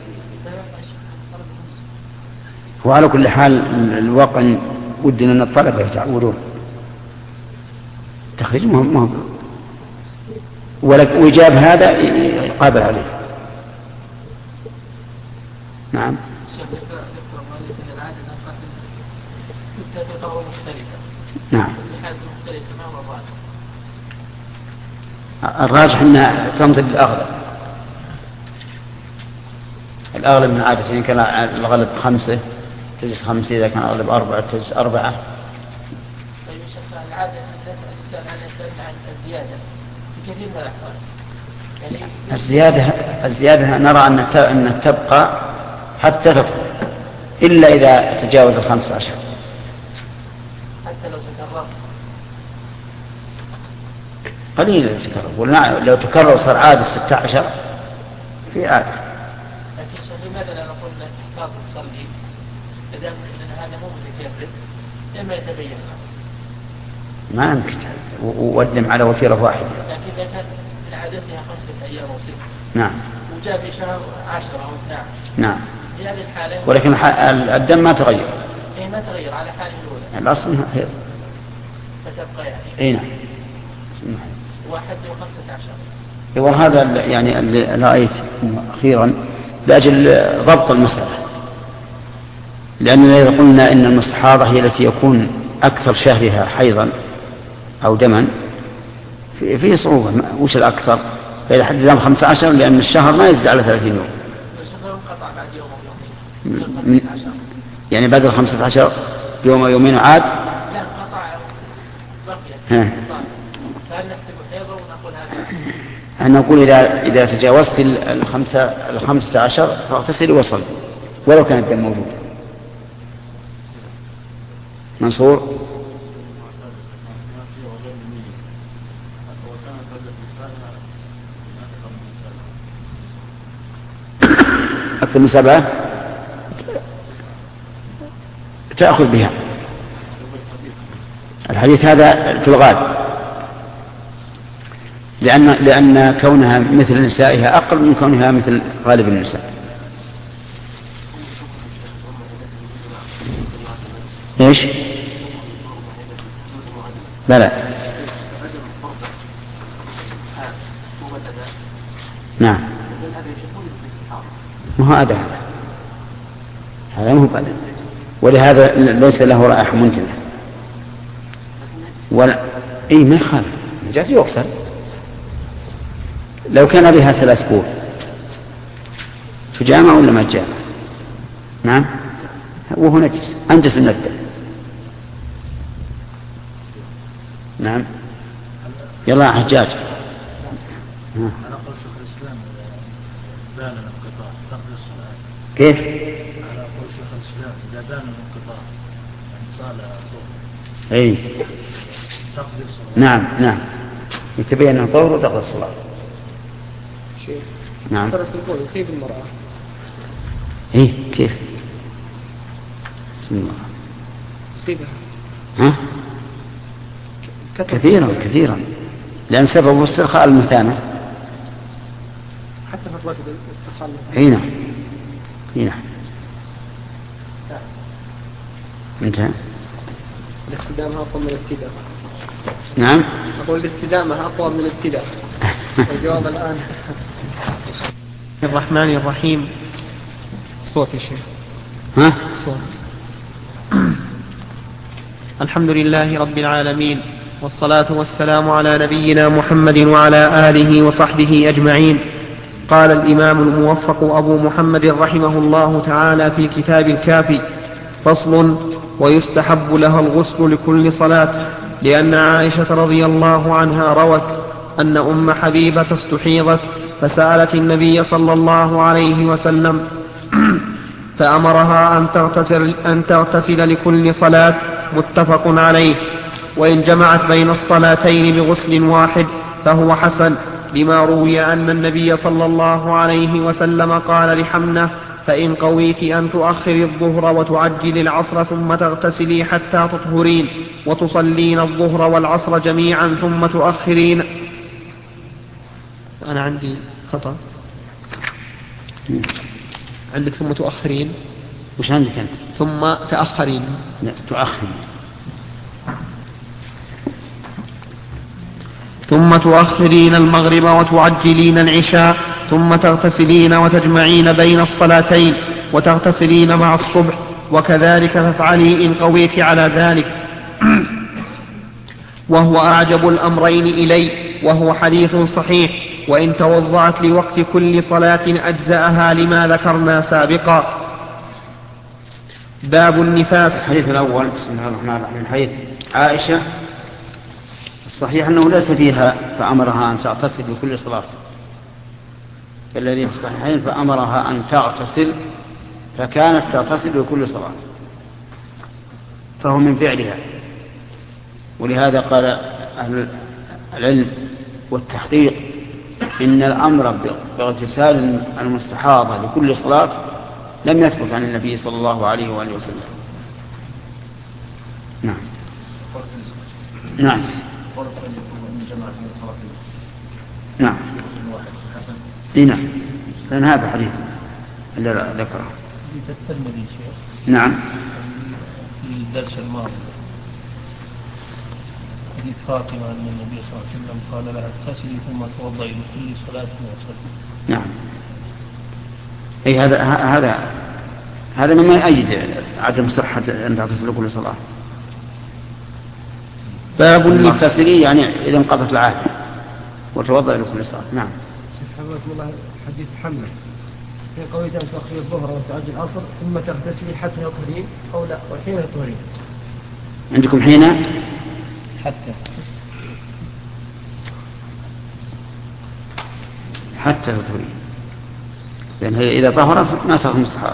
وعلى كل حال الواقع ودنا أن الطلبة يتعودون تخريج مهم مهم وإجاب هذا يقابل عليه. نعم نعم الراجح أنها تنطب الأغلب الأغلب من عادة إن كان الغالب خمسة تجلس خمسة إذا كان الغالب أربعة تجلس أربعة. طيب شيخ العادة الإسلام عن الإسلام عن الزيادة في كثير من الأحوال يعني الزيادة الزيادة نرى أن تبقى حتى تطلع إلا إذا تجاوز الخمسة عشر حتى لو تكرر قليل لو تكرر لو تكرر صار عادة ستة عشر في عادة. لكن لماذا لا نقول احتاط تصلي بدل ان هذا مو متكرر لما يتبين ما يمكن وودم على وتيرة واحدة. لكن إذا كان من عادتها خمسة أيام أو ستة نعم وجاء في شهر عشرة أو اثناعش نعم في هذه الحالة ولكن الدم ما تغير. إيه ما تغير على حاله الأولى الأصل هي فتبقى يعني أي نعم واحد وخمسة عشر. وهذا يعني اللي رأيت أخيرا لأجل ضبط المسألة لأننا إذا قلنا إن المستحاضة هي التي يكون أكثر شهرها حيضا أو دما فيه صعوبة وش الأكثر فإذا حد دام خمسة عشر لأن الشهر ما يزيد على ثلاثين يوم يعني بعد الخمسة عشر يوم يومين عاد لا انقطع بقي ها فهل نحسب حيضا ونقول هذا أن نقول إذا إذا تجاوزت الخمسة الخمسة عشر فاغتسل وصل ولو كان الدم موجود. منصور أكثر من سبعة تأخذ بها الحديث هذا في الغالب لأن لأن كونها مثل نسائها أقل من كونها مثل غالب النساء. إيش؟ بلى نعم ما هو أدى هذا هذا مو بأدى ولهذا ليس له رائحة منتنة ولا إيه ما يخالف جاز يغسل لو كان بها ثلاث أسبوع تجامع ولا ما تجامع. نعم وهو نجس أنجس الندى. نعم يلا حجاج. أنا أقول شيخ الإسلام بان الانقطاع تقضي الصلاة. كيف؟ أنا أقول شيخ الإسلام إذا بان الانقطاع يعني صار طهر. أي تقضي الصلاة. نعم نعم يتبين أنه طهر وتقضي الصلاة. شيء. نعم. صار الفول يصيب المرأة. إيه كيف؟ بسم الله. يصيبها. ها؟ كثيرا كثيرا لأن سبب استرخاء المثانة حتى في الرجل استرخاء المثانة. اي نعم اي نعم انتهى. الاستدامة أقوى من الابتداء. نعم أقول الاستدامة أقوى من الابتداء. الجواب الآن. الرحمن الرحيم. صوت يا شيخ. ها؟ صوت. الحمد لله رب العالمين، والصلاة والسلام على نبينا محمد وعلى آله وصحبه أجمعين. قال الإمام الموفق أبو محمد رحمه الله تعالى في كتاب الكافي: فصل: ويستحب لها الغسل لكل صلاة، لأن عائشة رضي الله عنها روت أن أم حبيبة استحيضت فسألت النبي صلى الله عليه وسلم فأمرها أن تغتسل, أن تغتسل لكل صلاة، متفق عليه. وإن جمعت بين الصلاتين بغسل واحد فهو حسن، لما روي أن النبي صلى الله عليه وسلم قال لحمنة: فإن قويت أن تؤخر الظهر وتعجل العصر ثم تغتسلي حتى تطهرين، وتصلين الظهر والعصر جميعا ثم تؤخرين. أنا عندي خطأ، عندك ثم تؤخرين. وش عندك أنت؟ ثم تأخرين. لا، تؤخرين. ثم تؤخرين المغرب وتعجلين العشاء، ثم تغتسلين وتجمعين بين الصلاتين، وتغتسلين مع الصبح، وكذلك فافعلي إن قويت على ذلك. وهو أعجب الأمرين إلي، وهو حديث صحيح. وإن توضعت لوقت كل صلاة أجزأها، لما ذكرنا سابقا. باب النفاس. الحديث الأول: بسم الله الرحمن الرحيم. حديث عائشة الصحيح أنه ليس فيها فأمرها أن تغتسل بكل صلاة، الذي في الصحيحين فأمرها أن تغتسل، فكانت تغتسل بكل صلاة، فهو من فعلها. ولهذا قال أهل العلم والتحقيق إن الأمر باغتسال المستحاضة لكل صلاة لم يثبت عن النبي صلى الله عليه وآله وسلم. نعم نعم نعم اي نعم، لأن هذا حديث اللي ذكره حديث الترمذي شيخ. نعم، في الدرس الماضي حديث فاطمة أن النبي صلى الله عليه وسلم قال لها: اغتسلي ثم توضئي لكل صلاة وصلي. نعم. أي هذا هذا هذا مما يؤيد عدم صحة أن تغتسل كل صلاة. باب المغتسلين يعني إذا انقضت العادة وتوضأ لكل صلاة. نعم. حفظكم الله. حديث حمد في قوله أن تؤخر الظهر وتعجل العصر ثم تغتسلي حتى تطهرين، أو لا وحين تطهرين؟ عندكم حين حتى حتى تطهرين، لأن هي إذا طهرت ما صار مستحاضة.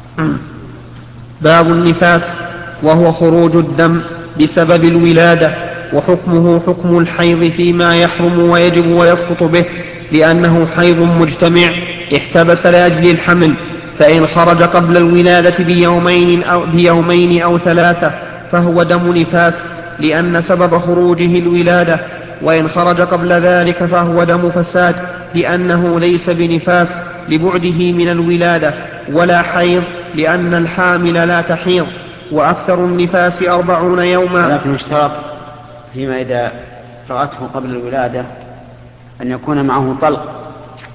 باب النفاس، وهو خروج الدم بسبب الولادة، وحكمه حكم الحيض فيما يحرم ويجب ويسقط به، لأنه حيض مجتمع احتبس لأجل الحمل، فإن خرج قبل الولادة بيومين أو, بيومين أو ثلاثة فهو دم نفاس، لأن سبب خروجه الولادة، وإن خرج قبل ذلك فهو دم فساد، لأنه ليس بنفاس لبعده من الولادة، ولا حيض لأن الحامل لا تحيض. وأكثر النفاس أربعون يوما. لكن اشترط فيما إذا رأته قبل الولادة أن يكون معه طلق،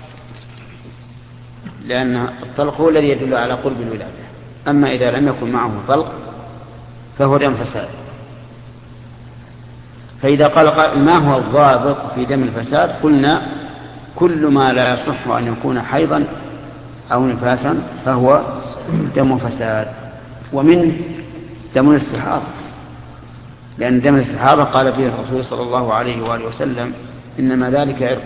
لأن الطلق هو الذي يدل على قرب الولادة. أما إذا لم يكن معه طلق فهو دم فساد. فإذا قال ما هو الضابط في دم الفساد، قلنا كل ما لا يصح أن يكون حيضا أو نفاسا فهو دم فساد. ومن دم الاستحاضة، لأن دم الاستحاضة قال فيه الرسول صلى الله عليه وآله وسلم: إنما ذلك عرق.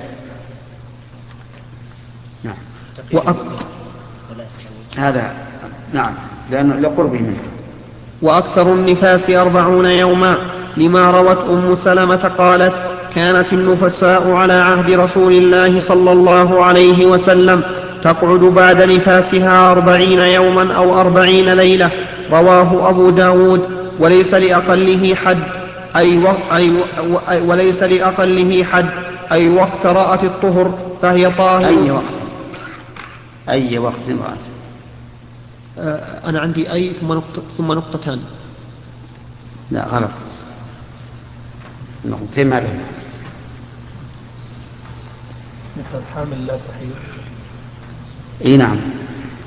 نعم. وأك... هذا نعم، لأنه لقربه منه. وأكثر النفاس أربعون يوما، لما روت أم سلمة قالت: كانت النفساء على عهد رسول الله صلى الله عليه وسلم تقعد بعد نفاسها أربعين يوما أو أربعين ليلة. رواه أبو داود. وليس لأقله حد، أي, و... أي و... وليس لأقله حد أي وقت رأت الطهر فهي طاهر. أي وقت أي وقت رأت. آه أنا عندي أي ثم نقطة ثم نقطتان. لا غلط، نقطتين ما لهم. مثل الحامل لا تحيض. اي نعم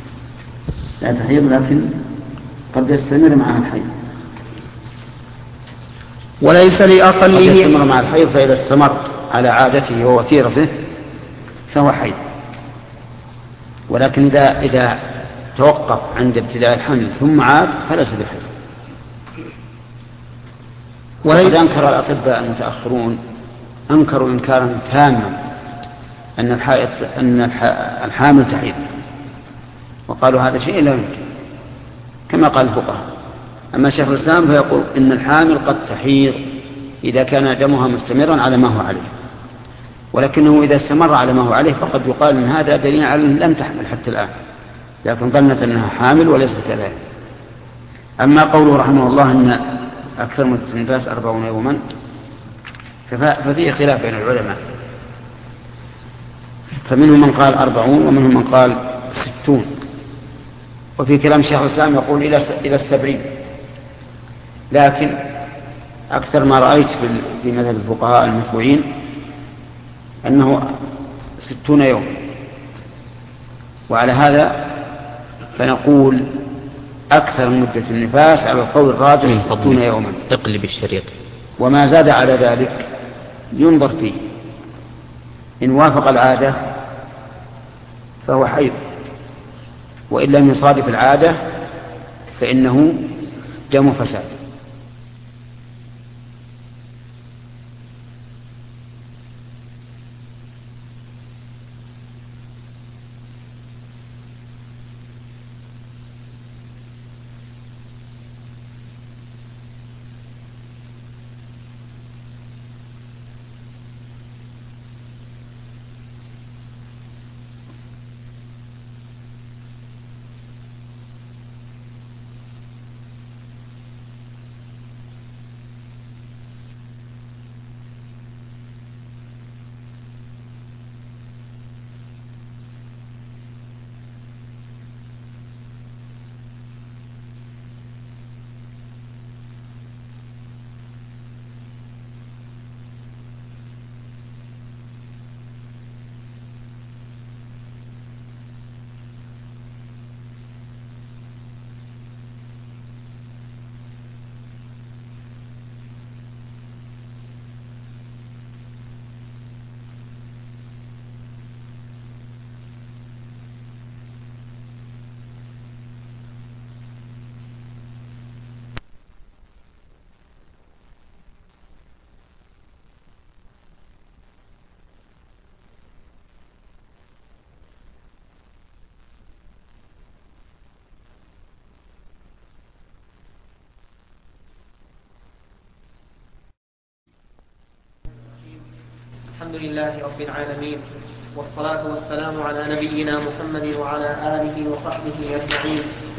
لا تحيض، لكن قد يستمر معها الحيض. وليس لأقله قد يستمر مع الحيض، فإذا استمر على عادته ووتيرته فهو حيض. ولكن إذا إذا توقف عند ابتداء الحمل ثم عاد فليس بحيض. وقد أنكر الأطباء المتأخرون أنكروا إنكارا تاما أن الحائض أن الحامل تحيض، وقالوا هذا شيء لا يمكن كما قال الفقهاء. أما شيخ الإسلام فيقول إن الحامل قد تحيض إذا كان دمها مستمرا على ما هو عليه، ولكنه إذا استمر على ما هو عليه فقد يقال إن هذا دليل على أن لم تحمل حتى الآن، لكن ظنت أنها حامل وليست كذلك. أما قوله رحمه الله أن أكثر مدة النفاس أربعون يوما ففيه خلاف بين العلماء، فمنهم من قال أربعون ومنهم من قال ستون، وفي كلام الشيخ الإسلام يقول إلى السبعين، لكن أكثر ما رأيت في مذهب الفقهاء المتبوعين أنه ستون يوم. وعلى هذا فنقول أكثر مدة النفاس على القول الراجح ستون يوما. اقلب الشريط. وما زاد على ذلك ينظر فيه، إن وافق العادة فهو حيض، وإن لم يصادف العادة فإنه دم فساد. الحمد لله رب العالمين، والصلاة والسلام على نبينا محمد وعلى آله وصحبه أجمعين.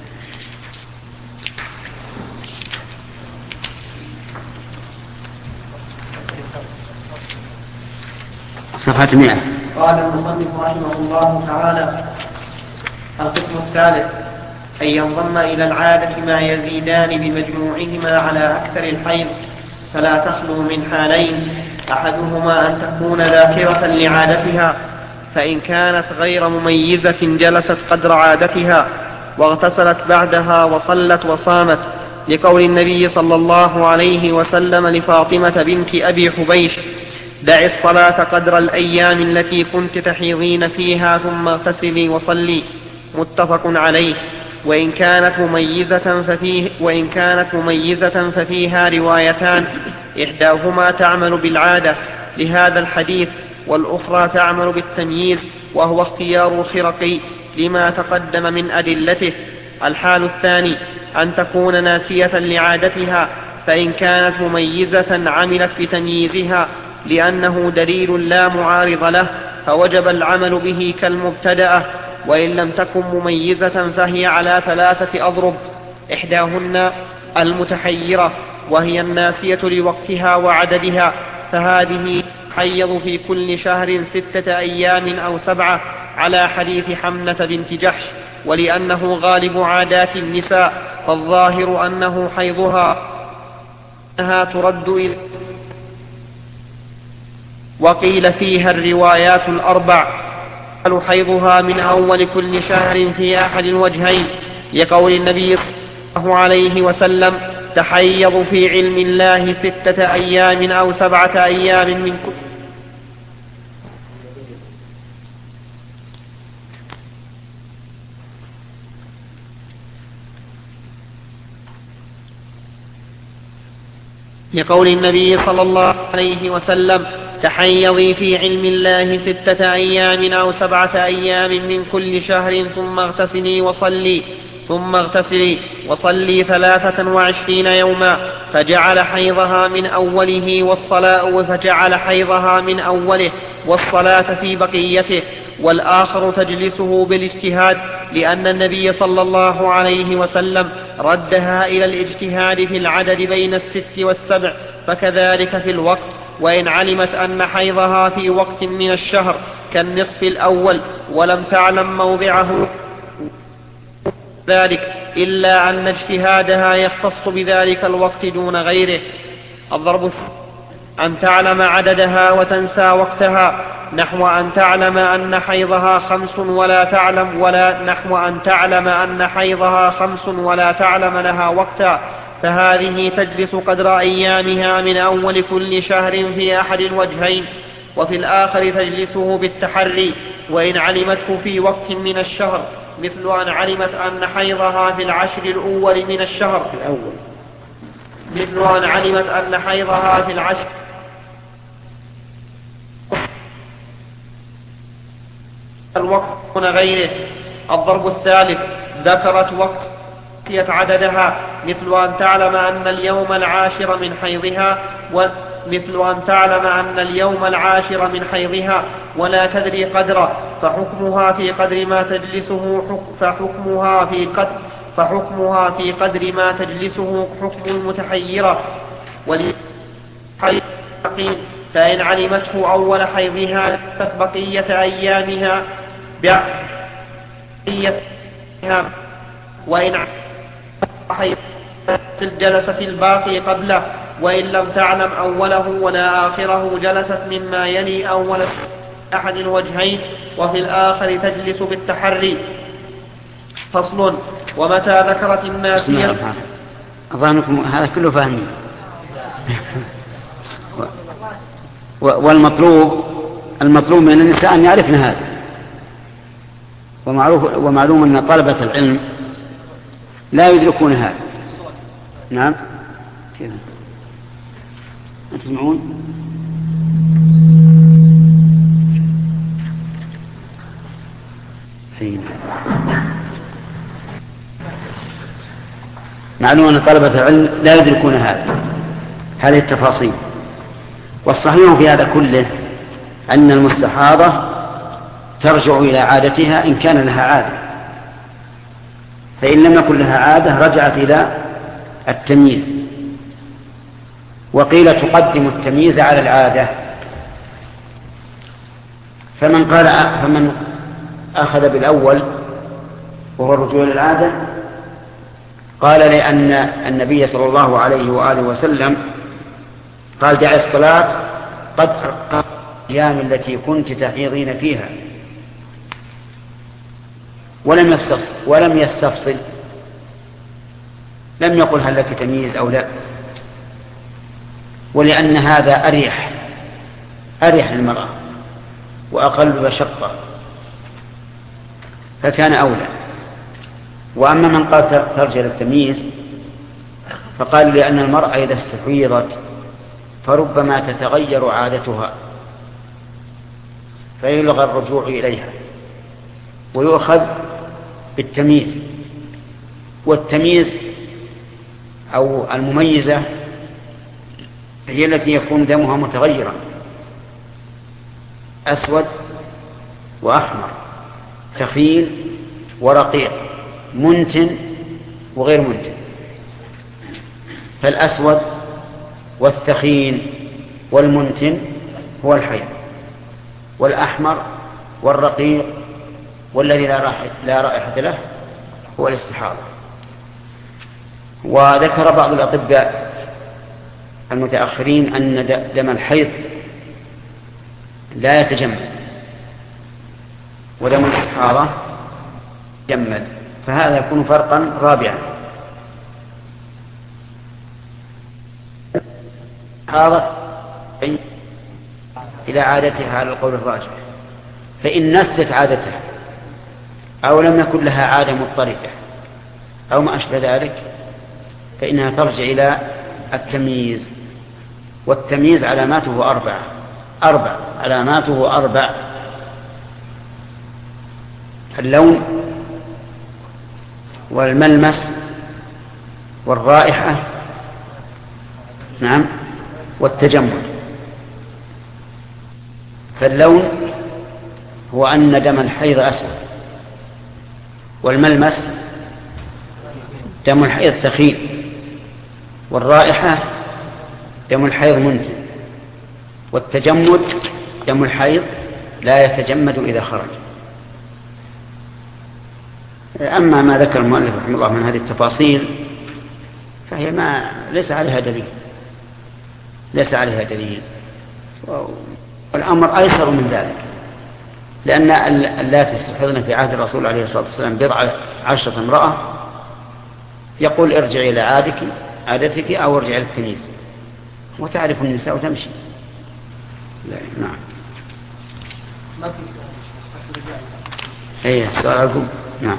صفحة مئة. قال المصنف رحمه الله تعالى: القسم الثالث أن ينضم إلى العادة ما يزيدان بمجموعهما على أكثر الحيض، فلا تخلو من حالين: أحدهما أن تكون ذاكرة لعادتها، فإن كانت غير مميزة جلست قدر عادتها واغتسلت بعدها وصلت وصامت، لقول النبي صلى الله عليه وسلم لفاطمة بنت أبي حبيش: دعي الصلاة قدر الأيام التي كنت تحيضين فيها ثم اغتسلي وصلي. متفق عليه. وإن كانت مميزة ففيه وإن كانت مميزة ففيها روايتان: إحداهما تعمل بالعادة لهذا الحديث، والأخرى تعمل بالتمييز، وهو اختيار الخرقي لما تقدم من أدلته. الحال الثاني أن تكون ناسية لعادتها، فإن كانت مميزة عملت بتمييزها لأنه دليل لا معارض له، فوجب العمل به كالمبتدأة. وإن لم تكن مميزة فهي على ثلاثة أضرب: إحداهن المتحيرة، وهي الناسية لوقتها وعددها، فهذه حيض في كل شهر ستة أيام أو سبعة، على حديث حمنة بنت جحش، ولأنه غالب عادات النساء، فالظاهر أنه حيضها أنها ترد إلى. وقيل فيها الروايات الأربع: حيضها من أول كل شهر في أحد الوجهين، لقول النبي صلى الله عليه وسلم: تحيض في علم الله ستة أيام أو سبعة أيام من كل لقول النبي صلى الله عليه وسلم تحيضي في علم الله ستة أيام أو سبعة أيام من كل شهر ثم اغتسلي وصلي ثم اغتسلي وصلي ثلاثة وعشرين يوما فجعل حيضها من أوله والصلاة فجعل حيضها من أوله والصلاة في بقيته، والآخر تجلسه بالاجتهاد، لأن النبي صلى الله عليه وسلم ردها إلى الاجتهاد في العدد بين الست والسبع، فكذلك في الوقت، وإن علمت أن حيضها في وقت من الشهر كالنصف الأول ولم تعلم موضعه ذلك إلا أن اجتهادها يختص بذلك الوقت دون غيره. الضرب أن تعلم عددها وتنسى وقتها، نحو أن تعلم أن حيضها خمس ولا تعلم ولا نحو أن تعلم أن حيضها خمس ولا تعلم لها وقتا، فهذه تجلس قدر أيامها من أول كل شهر في أحد الوجهين، وفي الآخر تجلسه بالتحري، وإن علمته في وقت من الشهر، مثل أن علمت أن حيضها في العشر الأول من الشهر الأول مثل أن علمت أن حيضها في العشر الوقت دون غيره. الضرب الثالث ذكرت وقت عددها، مثل أن تعلم أن اليوم العاشر من حيضها ومثل أن تعلم أن اليوم العاشر من حيضها ولا تدري قدره، فحكمها في قدر ما تجلسه فحكمها في قدر فحكمها في قدر ما تجلسه حكم المتحيرة. وللحقين فإن علمته أول حيضها بقية أيامها بقية، وإن جلست الباقي قبله، وإن لم تعلم أوله ولا آخره جلست مما يلي أول أحد الوجهين، وفي الآخر تجلس بالتحري. فصل. ومتى ذكرت الناسية أظنكم هذا كله فاهمين. والمطلوب المطلوب من النساء أن يعرفن هذا، ومعروف ومعلوم أن طلبة العلم لا يدركون هذا. نعم كذا تسمعون. حين معلوم أن طلبة العلم لا يدركون هذا هذه التفاصيل. والصحيح في هذا كله أن المستحاضة ترجع إلى عادتها إن كان لها عادة، فإن لم يكن لها عادة رجعت إلى التمييز. وقيل تقدم التمييز على العادة. فمن قال فمن أخذ بالأول وهو الرجوع إلى العادة قال لأن النبي صلى الله عليه وآله وسلم قال دع الصلاة قد الأيام التي كنت تحيضين فيها، ولم يستفصل ولم يستفصل لم يقل هل لك تمييز أو لا، ولأن هذا أريح أريح للمرأة وأقل مشقة فكان أولى. وأما من قال ترجع للتمييز فقال لأن المرأة إذا استحيضت فربما تتغير عادتها فيلغى الرجوع إليها ويؤخذ بالتمييز. والتمييز أو المميزة هي التي يكون دمها متغيرا أسود وأحمر، ثقيل ورقيق، منتن وغير منتن. فالأسود والثخين والمنتن هو الحيض، والأحمر والرقيق والذي لا رائحة له هو الاستحاضة. وذكر بعض الأطباء المتأخرين أن دم الحيض لا يتجمد ودم الاستحاضة يتجمد، فهذا يكون فرقا رابعا. حاضر إلى عادتها على القول الراجح، فإن نست عادتها أو لم يكن لها عادة مضطردة أو ما أشبه ذلك فإنها ترجع إلى التمييز. والتمييز علاماته أربع أربع علاماته أربع: اللون والملمس والرائحة، نعم، والتجمل. فاللون هو أن دم الحيض أسود، والملمس دم الحيض ثخين، والرائحة دم الحيض منتن، والتجمد دم الحيض لا يتجمد إذا خرج. أما ما ذكر المؤلف رحمه الله من هذه التفاصيل فهي ما ليس عليها دليل ليس عليها دليل والأمر أيسر من ذلك، لأن اللاتي استحضن في عهد الرسول عليه الصلاة والسلام بضع عشرة امرأة يقول ارجعي إلى عادك عادتك أو ارجعي للتمييز، وتعرف النساء وتمشي. لا. نعم. ما في سؤال. ايه سؤالكم. نعم.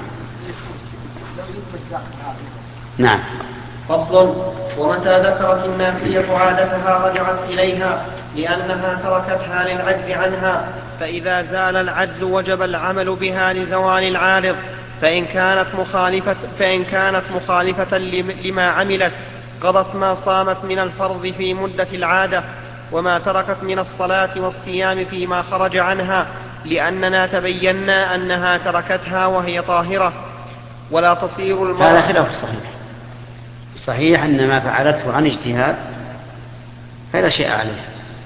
نعم. فصل: ومتى ذكرت الناسية عادتها رجعت إليها لأنها تركتها للعجز عنها، فإذا زال العجز وجب العمل بها لزوال العارض، فإن كانت مخالفة, فإن كانت مخالفة لما عملت قضت ما صامت من الفرض في مدة العادة، وما تركت من الصلاة والصيام فيما خرج عنها، لأننا تبينا أنها تركتها وهي طاهرة. ولا تصير المرأة. هذا خلاف الصحيح. صحيح أن ما فعلته عن اجتهاد فلا شيء عليه،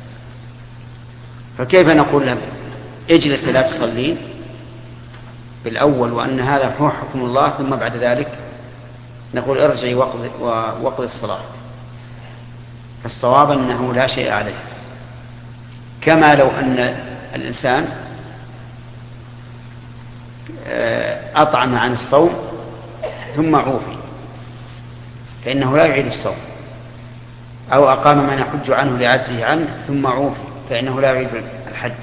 فكيف نقول لهم اجلس لا تصلين بالأول وأن هذا هو حكم الله، ثم بعد ذلك نقول ارجعي وقضي الصلاة؟ فالصواب أنه لا شيء عليه، كما لو أن الإنسان أطعم عن الصوم ثم عوفي فإنه لا يعيد الصوم، أو أقام من يحج عنه لعجزه عنه ثم عوفي فإنه لا يعيد الحج.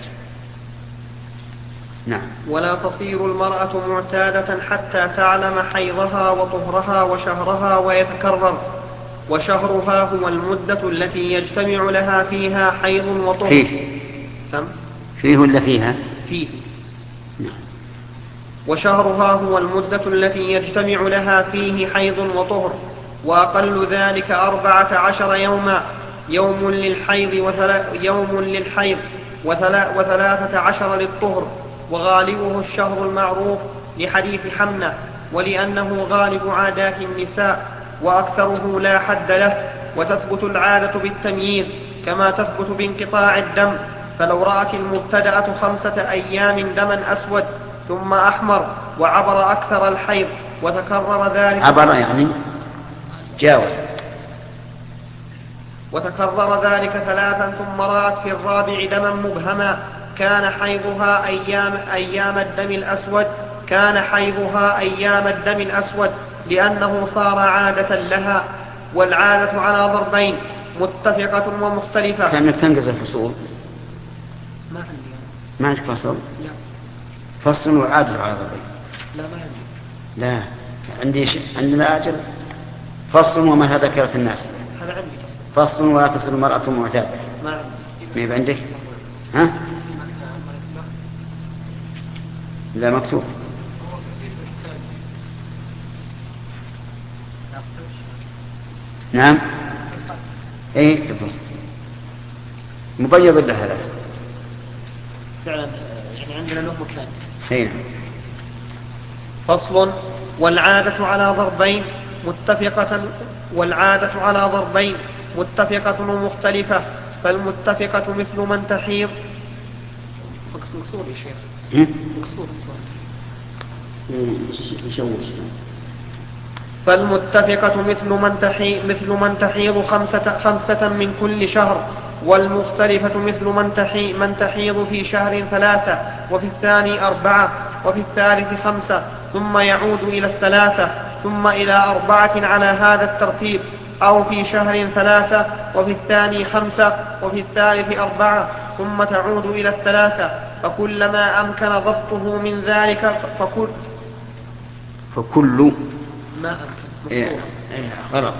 نعم. ولا تصير المرأة معتادة حتى تعلم حيضها وطهرها وشهرها ويتكرر، وشهرها هو المدة التي يجتمع لها فيها حيض وطهر. فيه سم؟ فيه ولا فيها؟ فيه. نعم. وشهرها هو المدة التي يجتمع لها فيه حيض وطهر، وأقل ذلك أربعة عشر يوما، يوم للحيض وثلا يوم للحيض وثلا وثلاثة عشر للطهر، وغالبه الشهر المعروف لحديث حمنة، ولأنه غالب عادات النساء، وأكثره لا حد له، وتثبت العادة بالتمييز كما تثبت بانقطاع الدم. فلو رأت المبتدأة خمسة أيام دما أسود ثم أحمر وعبر أكثر الحيض وتكرر ذلك عبر يعني جاوز وتكرر ذلك ثلاثا ثم رأت في الرابع دما مبهما كان حيضها أيام, أيام الدم الأسود كان حيضها أيام الدم الأسود لأنه صار عادة لها. والعادة على ضربين متفقة ومختلفة. كأنك تنقز الفصول. ما عندي ما عندك فصل؟ لا. فصل وعادة على ضربين. لا ما عندي. لا عندي شيء. عندنا أجل فصل وما ذكرت الناس. هذا عندي فصل. فصل ولا تصل المرأة معتادة. ما عندي. ما يبقى عندك؟ ها؟ لا مكتوب. نعم. ايه تفصل مبيض ولا هذا؟ فعلا يعني عندنا له مكان. ايه. فصل. والعادة على ضربين متفقة والعادة على ضربين متفقة ومختلفة. فالمتفقة مثل من تحيض. مقصود يا شيخ. مقصود الصوت. فالمتفقة مثل من تحيض مثل من تحيض خمسة خمسة من كل شهر. والمختلفة مثل من تحيض من تحيض في شهر ثلاثة وفي الثاني أربعة وفي الثالث خمسة ثم يعود إلى الثلاثة ثم إلى أربعة على هذا الترتيب. أو في شهر ثلاثة وفي الثاني خمسة وفي الثالث أربعة ثم تعود إلى الثلاثة، فكلما أمكن ضبطه من ذلك فكل فكل ما أمكن إيه. إيه. غلط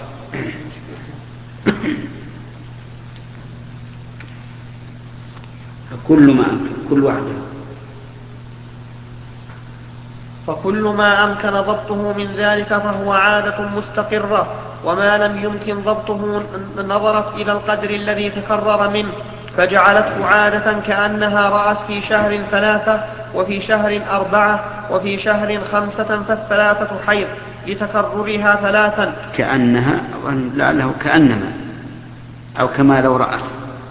فكل ما أمكن كل واحدة فكل ما أمكن ضبطه من ذلك فهو عادة مستقرة، وما لم يمكن ضبطه نظرت إلى القدر الذي تكرر منه فجعلته عادة كأنها رأت في شهر ثلاثة وفي شهر أربعة وفي شهر خمسة فالثلاثة حيض لتكررها ثلاثا كأنها لعله كأنما أو كما لو رأت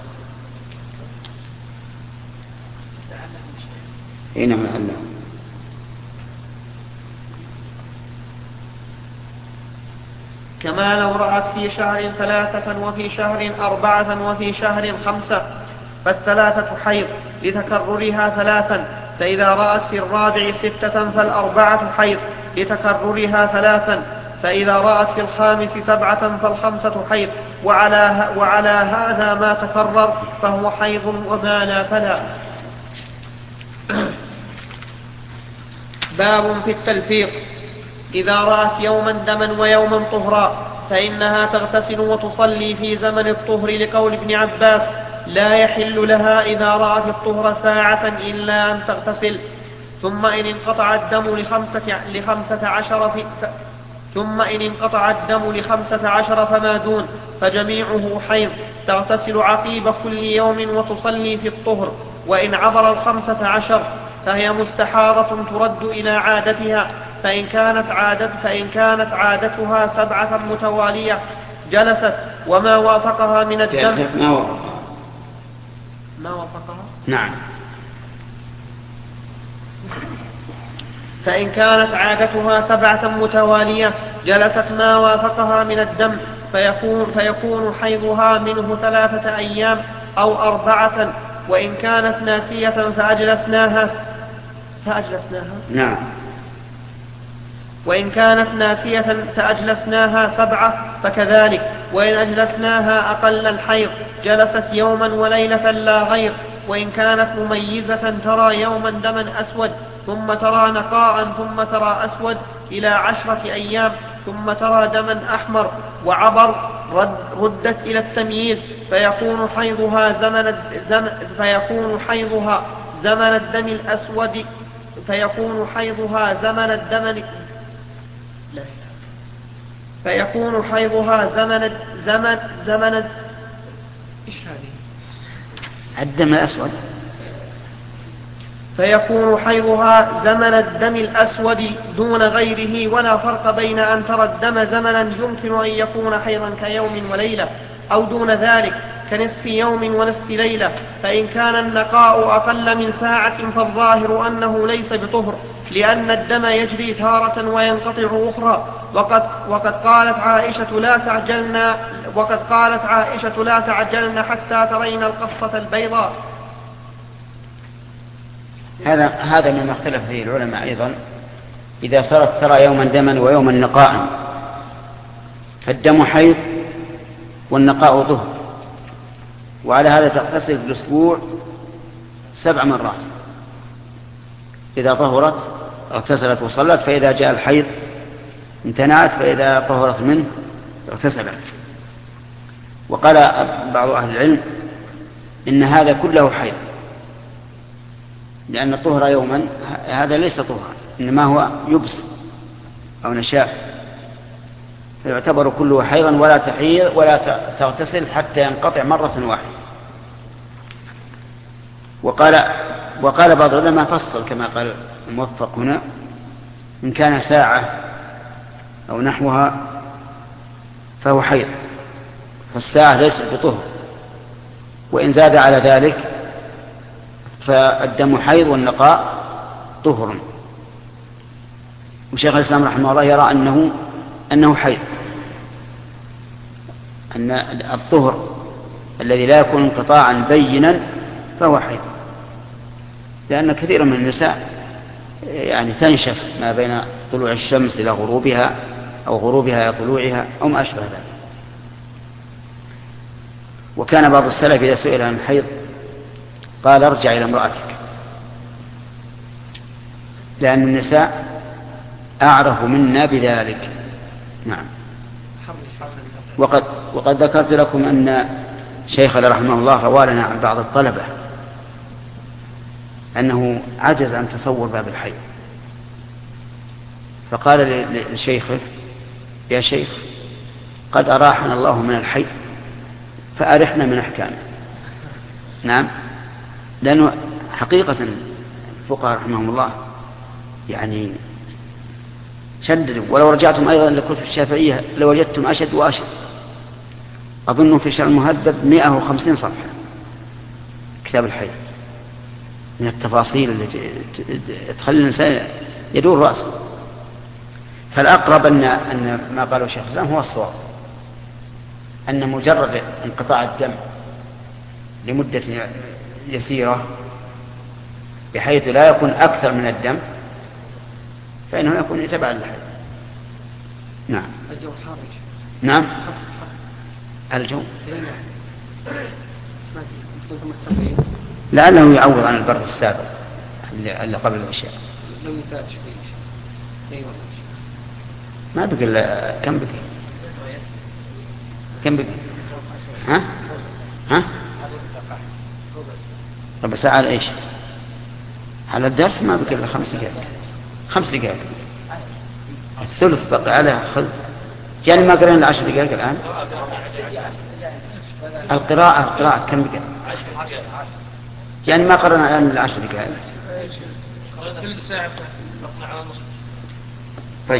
إنما الله كما لو رأت في شهر ثلاثة وفي شهر أربعة وفي شهر خمسة فالثلاثة حيض لتكررها ثلاثا، فإذا رأت في الرابع ستة فالأربعة حيض لتكررها ثلاثا، فإذا رأت في الخامس سبعة فالخمسة حيض، وعلى, وعلى هذا ما تكرر فهو حيض وما لا فلا. باب في التلفيق. إذا رأت يوما دما ويوما طهرا فإنها تغتسل وتصلي في زمن الطهر لقول ابن عباس لا يحل لها إذا رأت الطهر ساعة إلا أن تغتسل. ثم إن انقطع الدم لخمسة, لخمسة عشر في ثم إن انقطع الدم لخمسة عشر فما دون فجميعه حيض تغتسل عقيب كل يوم وتصلي في الطهر. وإن عبر الخمسة عشر فهي مستحاضة ترد إلى عادتها، فإن كانت, عادت فإن كانت عادتها سبعة متوالية جلست وما وافقها من الدم ما وافقها ما وافقها نعم فإن كانت عادتها سبعة متوالية جلست ما وافقها من الدم فيكون, فيكون حيضها منه ثلاثة أيام أو أربعة. وإن كانت ناسية فأجلسناها فأجلسناها نعم وإن كانت ناسية فأجلسناها سبعة فكذلك. وإن أجلسناها أقل الحيض جلست يوما وليلة لا غير. وإن كانت مميزة ترى يوما دما أسود ثم ترى نقاء ثم ترى أسود إلى عشرة أيام ثم ترى دما أحمر وعبر رد ردت إلى التمييز فيكون حيضها زمن الزم فيكون حيضها زمن الدم الأسود فيكون حيضها زمن الدم لا فيكون حيضها زمن زمن زمن إيش هذه الدم الأسود فيكون حيضها زمن الدم الأسود دون غيره، ولا فرق بين أن ترى الدم زمنا يمكن أن يكون حيضا كيوم وليلة أو دون ذلك كنصف يوم ونصف ليلة. فإن كان النقاء أقل من ساعة فالظاهر أنه ليس بطهر، لأن الدم يجري تارة وينقطع أخرى. وقد, وقد قالت عائشة لا تعجلن وقد قالت عائشة لا تعجلن حتى ترين القصة البيضاء. هذا هذا مما اختلف فيه العلماء أيضا. إذا صارت ترى يوما دما ويوما نقاء فالدم حيض والنقاء طهر، وعلى هذا تغتسل في الأسبوع سبع مرات. إذا طهرت اغتسلت وصلت، فإذا جاء الحيض امتنعت، فإذا طهرت منه اغتسلت. وقال بعض أهل العلم إن هذا كله حيض، لأن الطهر يوما هذا ليس طهرا، إنما هو يبس أو نشاف، فيعتبر كله حيضا ولا تحيض ولا تغتسل حتى ينقطع مرة واحدة. وقال وقال بعض العلماء فصل كما قال الموفق هنا، إن كان ساعة أو نحوها فهو حيض، فالساعة ليست بطهر، وإن زاد على ذلك فالدم حيض والنقاء طهر. وشيخ الإسلام رحمه الله يرى أنه أنه حيض، أن الطهر الذي لا يكون انقطاعا بينا فهو حيض، لأن كثيرا من النساء يعني تنشف ما بين طلوع الشمس إلى غروبها أو غروبها إلى طلوعها أو ما أشبه ذلك. وكان بعض السلف إذا سئل عن الحيض قال ارجع إلى امرأتك، لأن النساء أعرف منا بذلك. نعم. وقد, وقد ذكرت لكم أن شيخنا رحمه الله روى لنا عن بعض الطلبة أنه عجز عن تصور باب الحيض، فقال لشيخه يا شيخ قد أراحنا الله من الحيض فأرحنا من أحكامه. نعم، لأنه حقيقة الفقهاء رحمهم الله يعني شددوا، ولو رجعتم أيضا لكتب الشافعية لوجدتم أشد وأشد. أظن في شرح المهذب مئة وخمسين صفحة كتاب الحيض من التفاصيل التي تخلي الإنسان يدور رأسه. فالأقرب أن أن ما قاله شيخ الإسلام هو الصواب، أن مجرد انقطاع الدم لمدة يسيرة بحيث لا يكون أكثر من الدم فإنه يكون يتبع للحيض. نعم. الجو حار. نعم. الجو لعله يعوض عن البرد السابق اللي قبل العشاء. لم يزاد شوي. ما بقي إلا كم بقي؟ كم بقي؟ ها؟ ها؟ ربع ساعة على إيش؟ على الدرس ما بقي إلا خمس دقائق. خمس دقائق. الثلث بقي على خذ. يعني ما قرأنا العشر دقائق الآن. القراءة القراءة كم بقي؟ يعني ما قرأنا الآن العشر دقائق. طيب.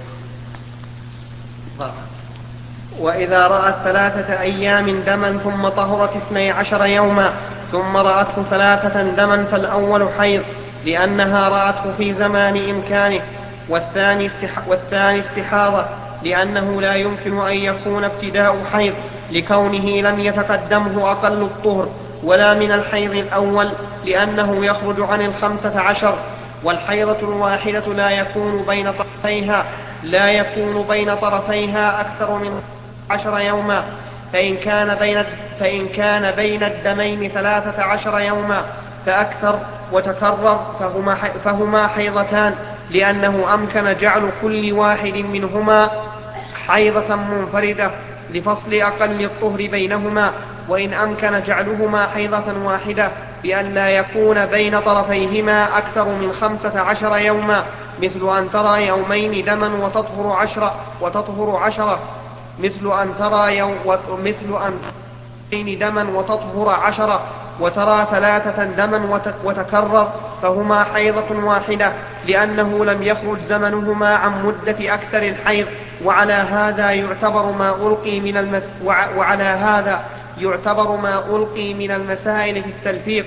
وإذا رأت ثلاثة أيام دما ثم طهرت اثني عشر يوما ثم رأته ثلاثة دما فالأول حيض لأنها رأته في زمان إمكانه، والثاني, استح... والثاني استحاضة لأنه لا يمكن أن يكون ابتداء حيض لكونه لم يتقدمه أقل الطهر، ولا من الحيض الأول لأنه يخرج عن الخمسة عشر. والحيضة الواحدة لا يكون بين طرفيها لا يكون بين طرفيها أكثر من عشر يوما، فإن كان بين فإن كان بين الدمين ثلاثة عشر يوما فأكثر وتكرر فهما فهما حيضتان، لأنه أمكن جعل كل واحد منهما حيضة منفردة لفصل أقل الطهر بينهما، وإن أمكن جعلهما حيضة واحدة بأن لا يكون بين طرفيهما أكثر من خمسة عشر يوما، مثل أن ترى يومين دما وتطهر عشرة وتطهر عشرة مثل أن ترى يوم مثل أن يومين دما وتطهر عشرة وترى ثلاثة دما وتكرر فهما حيضة واحدة، لأنه لم يخرج زمنهما عن مدة أكثر الحيض. وعلى هذا يعتبر ما ألقي من المس وعلى هذا يعتبر ما ألقي من المسائل في التلفيق.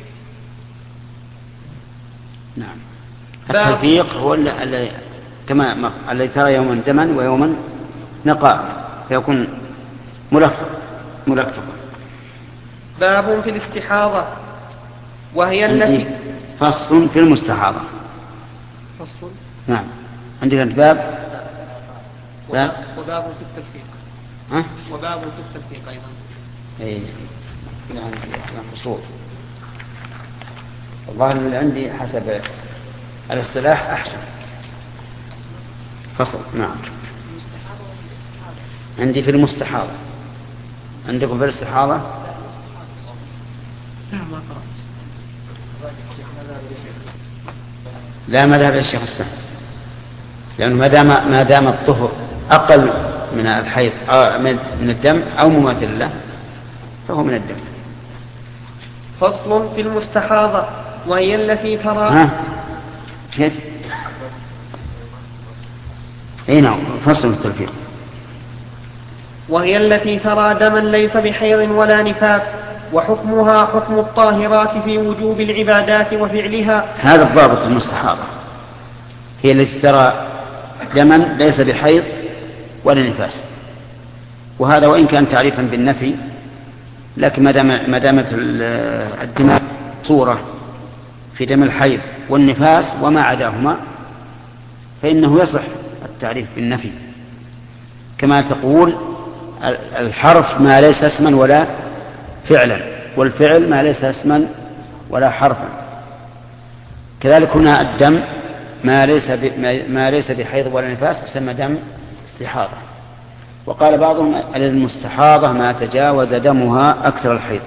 نعم. التلفيق هو الذي كما الذي ترى يوما دما ويوما نقاء فيكون ملفق ملفق. باب في الاستحاضة وهي التي فصل في المستحاضة. فصل. نعم. عندنا باب باب وباب في التلفيق. ها؟ وباب في التلفيق أيضا. إيه يعني فصول. والله اللي عندي حسب الاصطلاح أحسن. فصل. نعم. عندي في المستحاضة. عندكم في الاستحاضة؟ نعم ما قرأت. لا مذهب الشيخ الإسلام، لأنه ما دام ما دام الطهر أقل من الحيض من الدم أو مماثل له فهو من الدم. فصل في المستحاضة وهي التي ترى ها كيف؟ أي نعم. فصل في التلفيق. وهي التي ترى دما ليس بحيض ولا نفاس، وحكمها حكم الطاهرات في وجوب العبادات وفعلها. هذا الضابط المستحاضة، هي التي ترى دما ليس بحيض ولا نفاس، وهذا وإن كان تعريفا بالنفي لكن ما دامت الدماء صورة في دم الحيض والنفاس وما عداهما فإنه يصح التعريف بالنفي، كما تقول الحرف ما ليس اسما ولا فعلا، والفعل ما ليس اسما ولا حرفا. كذلك هنا الدم ما ليس ما ليس بحيض ولا نفاس يسمى دم استحاضة. وقال بعضهم المستحاضة ما تجاوز دمها أكثر الحيض،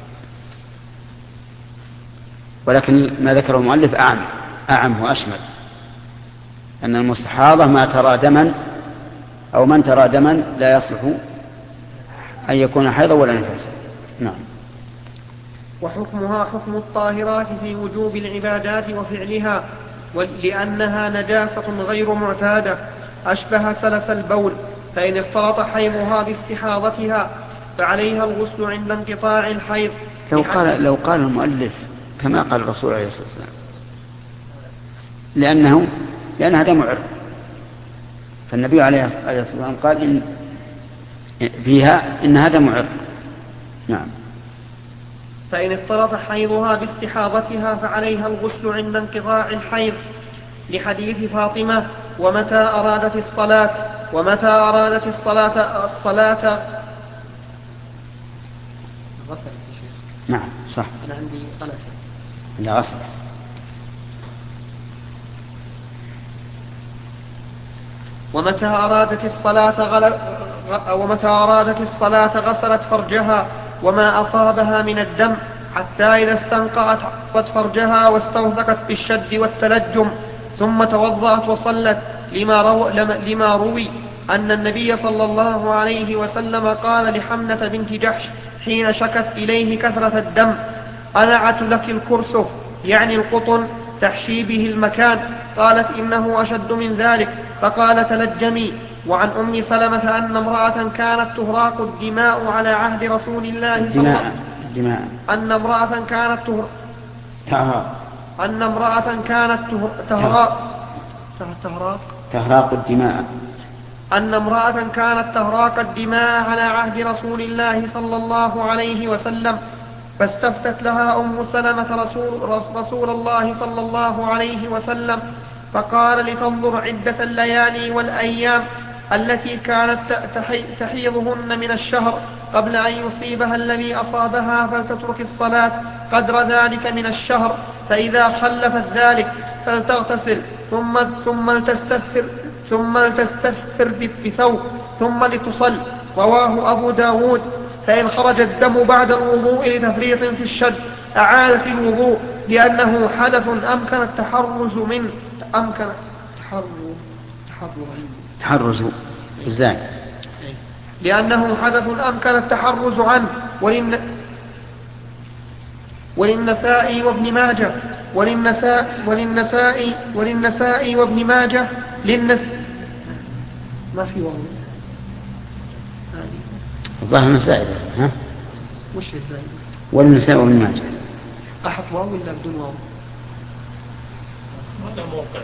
ولكن ما ذكره المؤلف أعم أعم وأشمل، أن المستحاضة ما ترى دما أو من ترى دما لا يصلح أن يكون حيضا ولا نفاسا. نعم. وحكمها حكم الطاهرات في وجوب العبادات وفعلها، لأنها نجاسة غير معتادة أشبه سلس البول، فإن اختلط حيضها باستحاضتها فعليها الغسل عند انقطاع الحيض. لو قال, لو قال المؤلف كما قال الرسول عليه الصلاة والسلام، لأنه لأنها دم عرق، فالنبي عليه الصلاة والسلام قال إن فيها إنها دم عرق. نعم. فإن اختلط حيضها باستحاضتها فعليها الغسل عند انقطاع الحيض، لحديث فاطمة ومتى أرادت الصلاة ومتى أرادت الصلاة الصلاة غسلت يا شيخ. نعم صح. أنا عندي غلسة. لا غسل. ومتى أرادت الصلاة غل... ومتى أرادت الصلاة غسلت فرجها وما أصابها من الدم حتى إذا استنقعت عقبت فرجها واستوثقت بالشد والتلجم، ثم توضأت وصلت، لما, رو... لما روي أن النبي صلى الله عليه وسلم قال لحمنة بنت جحش حين شكت إليه كثرة الدم: أنعت لك الكرسف، يعني القطن تحشي به المكان. قالت: إنه أشد من ذلك. فقال: تلجمي. وعن أم سلمة أن امرأة كانت تهراق الدماء على عهد رسول الله صلى الله عليه وسلم أن امرأة كانت تهراق أن امرأة كانت تهراق تهراق تهراق الدماء أن امرأة كانت تهراق الدماء على عهد رسول الله صلى الله عليه وسلم، فاستفتت لها أم سلمة رسول, رسول الله صلى الله عليه وسلم، فقال: لتنظر عدة الليالي والأيام التي كانت تحيضهن من الشهر قبل أن يصيبها الذي أصابها، فلتترك الصلاة قدر ذلك من الشهر، فإذا خلفت ذلك فلتغتسل ثم ثم لتستثر ثم لتستثر بثوب ثم لتصل. رواه أبو داود. فإن خرج الدم بعد الوضوء لتفريط في الشد أعادت الوضوء، لأنه حدث أمكن التحرز منه أمكن التحرز تحرز إزاي؟ لأنه حدث أمكن التحرز عنه. ولن... وللنسائي وابن ماجه وللنساء وللنسائي وللنسائي وابن ماجه للنس ما في واو الظاهر النسائي ها وش النسائي والنساء وابن ماجه أحط واو ولا بدون واو؟ هذا موقع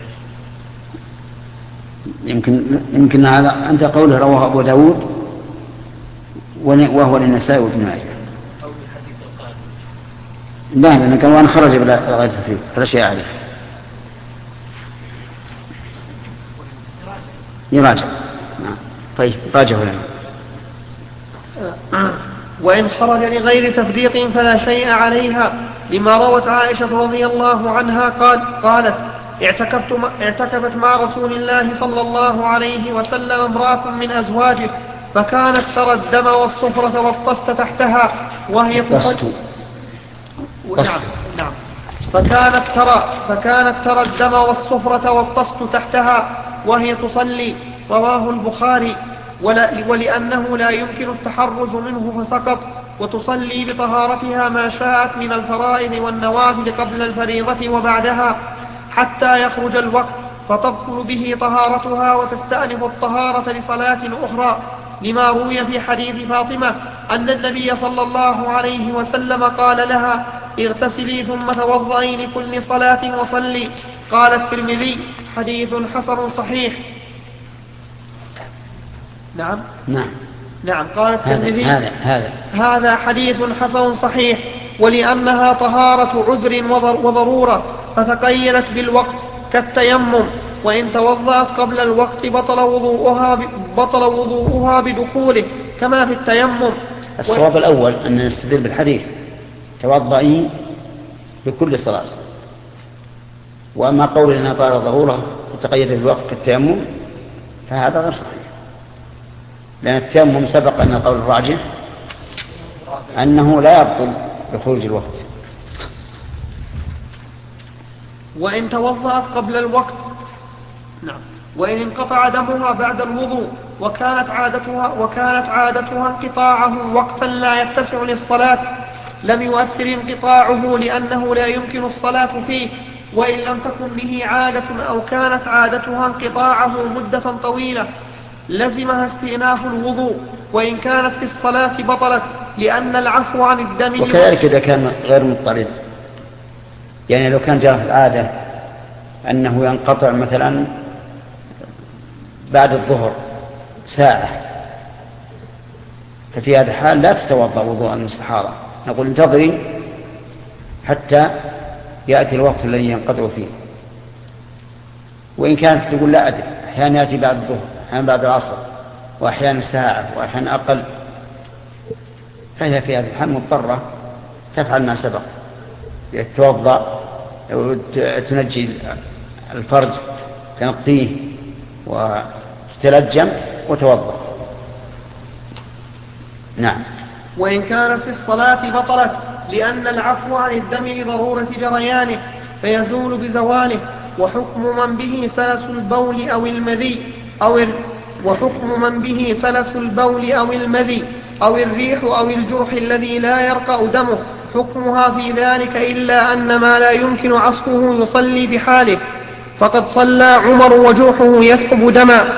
يمكن يمكن هذا أنت قوله رواه أبو داود وهو للنساء وابن ماجه. أو الحديث القادم. لا لأنه كان وأنا خرج بلا غير تفريق هذا شيء أعرف. يراجع. طيب راجعه لنا. وإن خرج لغير تفريط فلا شيء عليها، لما روت عائشة رضي الله عنها قال قالت: اعتكفت اعتكفت مع رسول الله صلى الله عليه وسلم امرأة من أزواجه، فكانت ترى الدم والصفرة والطست تحتها وهي تصلي. نعم نعم فكانت ترى فكانت ترى الدم والصفرة والطست تحتها وهي تصلي. رواه البخاري. ولأنه لا يمكن التحرز منه فسقط، وتصلي بطهارتها ما شاءت من الفرائض والنوافل قبل الفريضة وبعدها حتى يخرج الوقت، فتبطل به طهارتها وتستأنف الطهارة لصلاة أخرى، لما روي في حديث فاطمة أن النبي صلى الله عليه وسلم قال لها: اغتسلي ثم توضئي لكل صلاة وصلي. قال الترمذي: حديث حسن صحيح. نعم نعم نعم قال الترمذي: هذا هذا هذا حديث حسن صحيح. ولأنها طهارة عذر وضرورة فتقيدت بالوقت كالتيمم، وإن توضأت قبل الوقت بطل وضوءها بطل وضوءها بدخوله كما في التيمم. الصواب الأول أن نستدل بالحديث توضئي بكل صلاة. وأما قول أنها طال ضرورة تتقيد الوقت كالتيمم فهذا غير صحيح، لأن التيمم سبق أن القول الراجح أنه لا يبطل بخروج الوقت. وإن توضأت قبل الوقت نعم وإن انقطع دمها بعد الوضوء وكانت عادتها وكانت عادتها انقطاعه وقتا لا يتسع للصلاة لم يؤثر انقطاعه لأنه لا يمكن الصلاة فيه، وإن لم تكن به عادة أو كانت عادتها انقطاعه مدة طويلة لزمها استئناف الوضوء، وإن كانت في الصلاة بطلت لأن العفو عن الدم. وكذلك إذا كان غير مضطرد، يعني لو كان جرى في العادة أنه ينقطع مثلا بعد الظهر ساعة، ففي هذا الحال لا تتوضأ وضوء المستحاضة، نقول انتظري حتى يأتي الوقت الذي ينقطع فيه. وإن كانت تقول لا أدري، أحيانا يأتي بعد الظهر، أحيانا بعد العصر، وأحيانا ساعة، وأحيانا أقل، فهي في هذا الحال مضطرة تفعل ما سبق، تتوضأ وتنجي الفرج تنقيه وتتلجم وتوضأ. نعم. وإن كانت في الصلاة بطلت لأن العفو عن الدم لضرورة جريانه فيزول بزواله، وحكم من به سلس البول أو المذي أو ال... وحكم من به سلس البول أو المذي أو الريح أو الجرح الذي لا يرقأ دمه حكمها في ذلك، إلا أن ما لا يمكن عصفه يصلي بحاله، فقد صلى عمر وجرحه يسحب دما.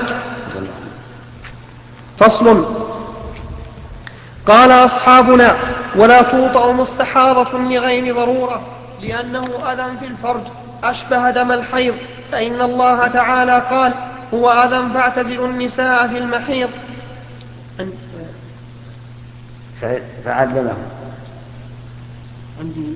فصل. قال أصحابنا: ولا توطأ مستحاضة لغير ضرورة لأنه أذى في الفرج أشبه دم الحيض، فإن الله تعالى قال: هو أذى فاعتزلوا النساء في المحيض. فعلله عندي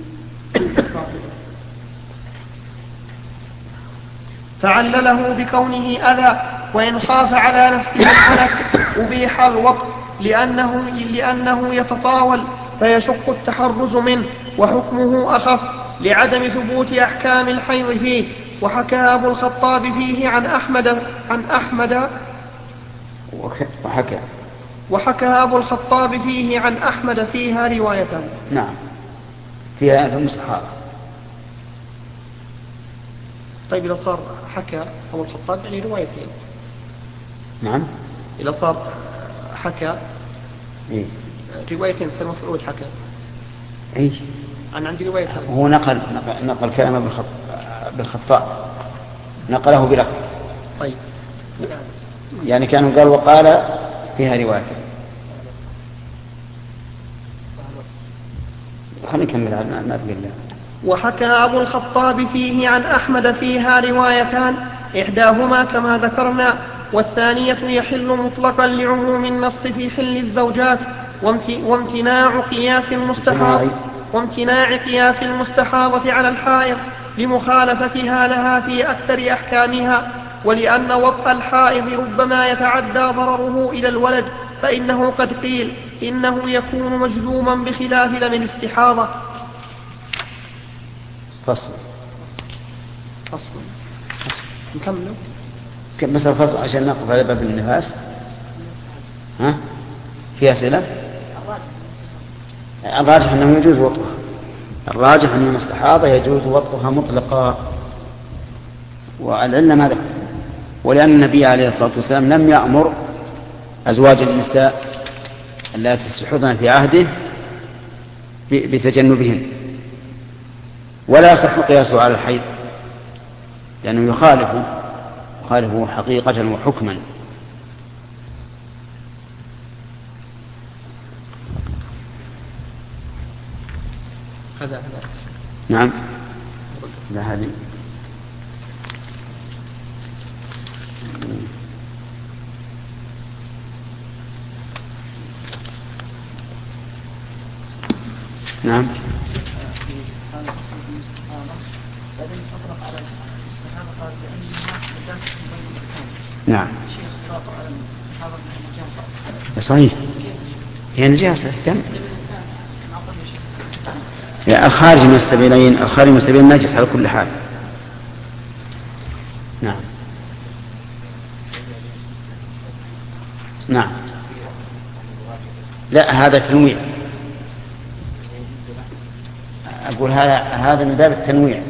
فعلله بكونه أذى، وإن خاف على نفسه الحدث أبيح الوطء لأنه, لأنه يتطاول فيشق التحرز منه، وحكمه أخف لعدم ثبوت أحكام الحيض فيه. وحكى أبو الخطاب فيه عن أحمد عن أحمد وحكى وحكى أبو الخطاب فيه عن أحمد فيها روايته. نعم، فيها في المستحاضة. طيب إذا صار حكى أبو الخطاب يعني روايتين. نعم، إذا صار حكى إيه؟ روايتين فالمفعول حكى. إيه؟ أنا عندي روايتين. هو نقل نقل, نقل كلام بالخطاب، نقله بلفظ. طيب يعني كانوا قال وقال فيها روايتين. خلينا نكمل على ما بقي الله. وحكى أبو الخطاب فيه عن أحمد فيها روايتان، إحداهما كما ذكرنا، والثانية يحل مطلقا لعموم النص في حل الزوجات، وامتناع قياس المستحاضة وامتناع قياس المستحاضة على الحائض لمخالفتها لها في أكثر أحكامها، ولأن وطء الحائض ربما يتعدى ضرره إلى الولد، فإنه قد قيل إنه يكون مجذوما بخلاف دم الاستحاضة. فصل فصل نكمل مثل فصل عشان نقف على باب النفاس. ها في أسئلة؟ الراجح أنه يجوز وطئها، الراجح أن المستحاضة يجوز وطئها مطلقا، والعلة ماذا؟ ولأن النبي عليه الصلاة والسلام لم يأمر أزواج النساء اللاتي تستحضن في عهده بتجنبهن، ولا يصح قياسه على الحيض لأنه يخالفه يخالفه حقيقة وحكما. هذا هذا نعم. لا هذه نعم. نعم صحيح. هي نجاسة تم. يعني الخارج من السبيلين الخارج من السبيلين نجس على كل حال. نعم نعم. لا هذا تنويع. أقول هذا هذا من باب التنويع،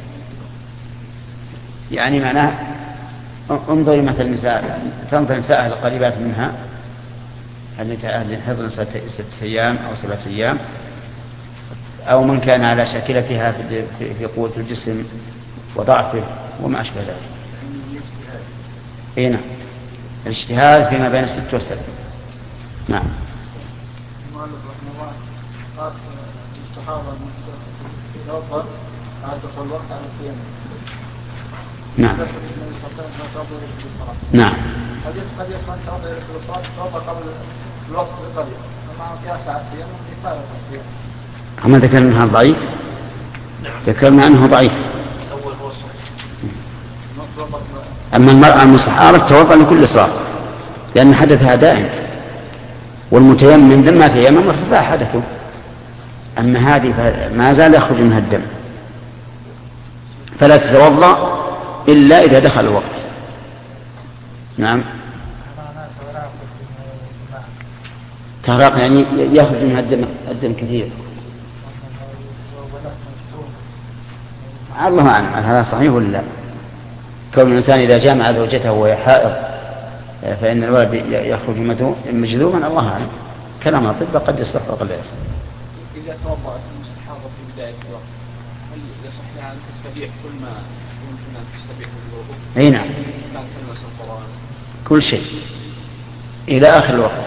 يعني معناه انظري مثل النساء، تنظر النساء القريبات منها التي أهل حضن ستة أيام أو سبعة أيام، أو من كان على شاكلتها في قوة الجسم وضعفه وما أشبه ذلك. إيه نعم، الاجتهاد فيما بين الست والسبع. نعم. نعم نعم. حديث قد يكون توضأ إلى الصلاة توضأ قبل الوقت بقليل، ومع قياس على القيام كفاية القيام. أما ذكرنا أنها ضعيف؟ ذكرنا أنه ضعيف. أما المرأة المستحارة توضأ لكل صلاة لأن حدثها دائم، والمتيمم لما تيمم ارتفاع حدثه. أما هذه ما زال يخرج منها الدم، فلا تتوضأ إلا إذا دخل الوقت. نعم. تهراق يعني يخرج منها الدم, الدم كثير. الله أعلم هذا صحيح ولا لا. كون الإنسان إذا جامع زوجته وهي حائض فإن الولد يخرج مجذوما، الله أعلم. كلام الأطباء قد يصح وقد لا يصح. إذا توضأت المستحاضة في بداية الوقت هل يصح لها أن تستبيح كل ما يمكن أن تستبيح بالوضوء؟ أي نعم. كل شيء إلى آخر الوقت.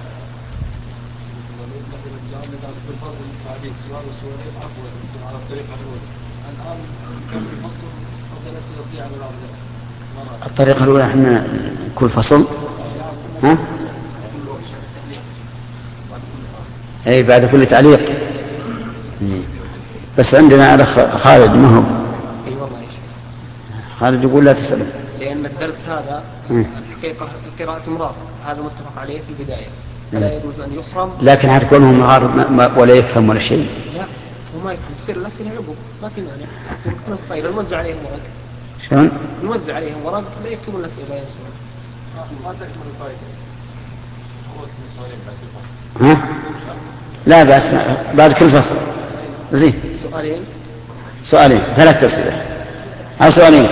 الطريقة الأولى احنا كل فصل ها؟ أي بعد كل تعليق. بس عندنا أخ خالد ما هو. أي والله يا شيخ. خالد يقول لا تسأل. لأن الدرس هذا الحقيقة قراءة مرار هذا متفق عليه في البداية، فلا يجوز أن يحرم. لكن هتكون هو مرار ولا يفهم ولا شيء. لا هو ما يفهم، يصير الأسئلة عقب ما في مانع. نص طيب نوزع عليهم ورق. شلون؟ نوزع عليهم ورق لا يكتبون الأسئلة يا سلام. ما تكمل الفائدة. ها؟ لا بأس بعد كل فصل. زين. سؤالين. سؤالين ثلاث أسئلة أو سؤالين.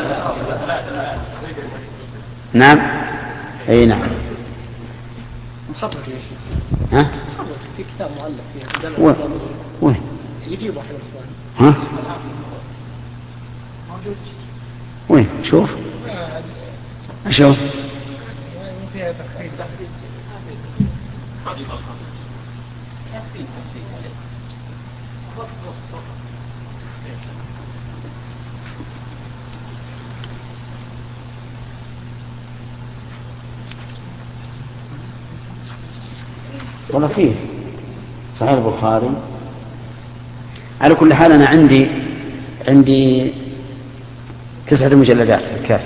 نعم. أي نعم. محضر يا شيخ. ها؟ محضر في كتاب مؤلف فيه. وين؟ وين؟ يجيب واحد الإخوان. ها؟ وين؟ شوف. أشوف. والله فيه صحيح البخاري. على كل حال أنا عندي عندي تسعة مجلدات في الكافي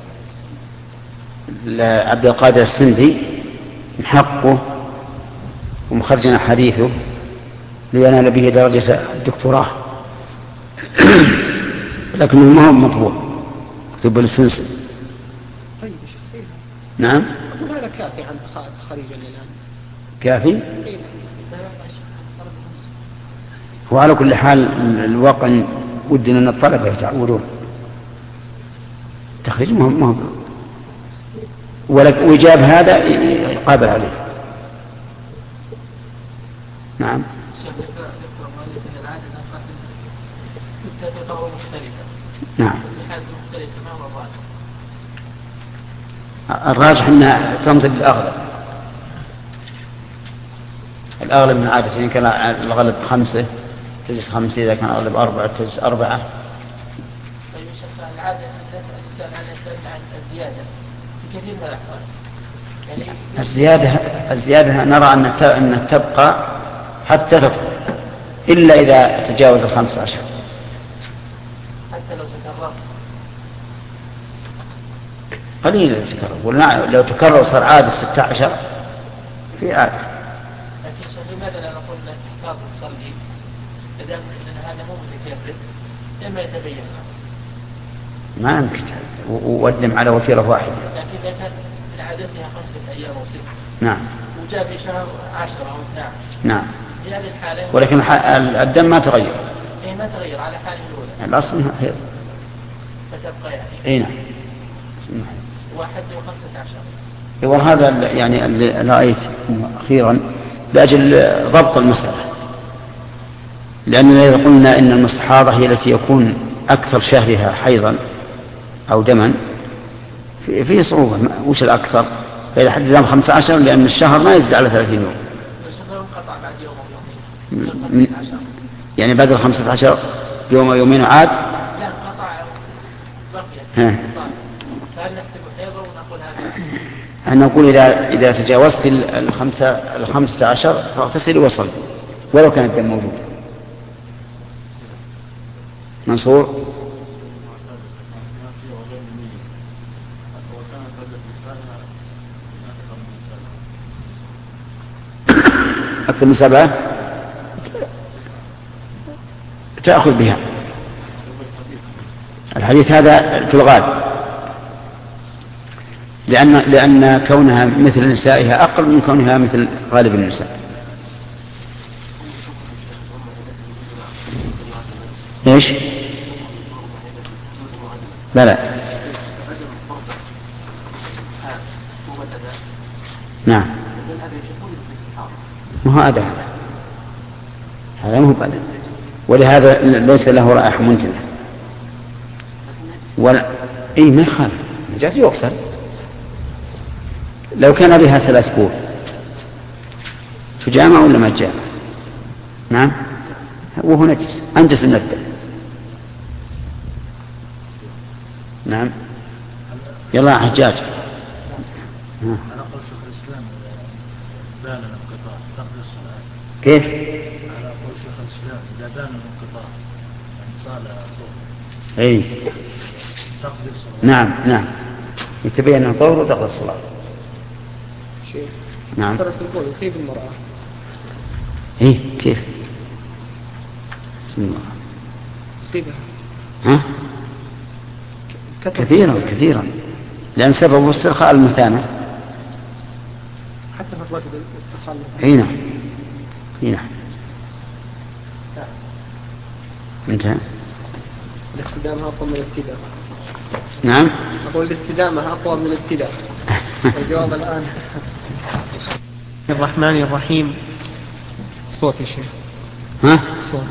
لعبد القادر السندي من حقه ومخرجنا حديثه لينال به درجة الدكتوراه لكنه ما هو مطبوع كتب السنسل. طيب يا شيخ. نعم. هذا كافي عند خريجا الآن. كافي. وعلى كل حال الواقع ودنا أن الطلبة يتعودون تخريج مهم مهم وإجاب هذا يقابل عليه. نعم. نعم. الراجح أنها تنظر بالأغلب. الأغلب من عادة إن كان الغالب خمسة تجلس خمسة، إذا كان الأغلب أربعة تجلس أربعة. طيب يا شيخ العادة الإنسان عن عن الزيادة في كثير من الأحوال. يعني الزيادة الزيادة نرى أن أن تبقى حتى تطهر إلا إذا تجاوز الخمس عشر. حتى لو تكرر. قليل لو تكرر، ولو تكرر صار عاد الستة عشر في عادة. لماذا لا نقول لك تحتاط تصلي إذا أن هذا مو متكرر لما يتبين له؟ ما يمكن وقدم على وتيرة واحدة. لكن إذا كان عادتها خمسة أيام أو ستة. نعم. وجاء في شهر عشرة أو اثنا عشر. نعم. في هذه الحالة. ولكن الدم ما تغير. إيه ما تغير على حاله الأولى. الأصل هي. فتبقى يعني. إيه نعم. واحد وخمسة عشر. وهذا يعني اللي رأيت أخيرا لأجل ضبط المسألة، لأننا إذا قلنا إن المستحاضة هي التي يكون أكثر شهرها حيضا أو دما فيه صعوبة. وش الأكثر؟ فإذا حددنا خمسة عشر لأن الشهر ما يزيد على ثلاثين يوم. يعني بعد الخمسة عشر يوم أو يومين عاد. لا انقطع بقي. فهل نحسب حيضا ونقول هذا؟ أن نقول إذا إذا تجاوزت الخمسة الخمسة عشر فاغتسل وصل ولو كان الدم موجود. منصور. أكثر من سبعة تأخذ بها. الحديث هذا في الغالب لأن لأن كونها مثل نسائها أقل من كونها مثل غالب النساء. إيش؟ لا لا. نعم. ما هو أدى هذا مو بدل، ولهذا ليس له رائحة منتنة ولا إيه ما يخالف جاءت يغسل. لو كان بها ثلاث كور تجامع ولا ما تجامع؟ نعم. وهو نجس أنجس الندى. نعم. يلا حجاج. أنا قلت شيخ الإسلام بان الانقطاع تقضي الصلاة. كيف؟ أنا قلت شيخ الإسلام إذا بان الانقطاع يعني صار طهر. أي. تقضي الصلاة. نعم نعم. يتبين أنه طهر وتقضي الصلاة. شيء. نعم. صار السلطان يصيب المرأة. إيه كيف؟ بسم الله. يصيبها. ها؟ كثيرا كثيرا لأن سبب استرخاء المثانة. حتى في فترة الاسترخاء. هنا هنا انتهى. الاستدامة أقوى من الابتداء. نعم. أقول الاستدامة أقوى من الابتداء. الجواب الآن. الرحمن الرحيم. صوت يا شيخ. ها؟ صوت.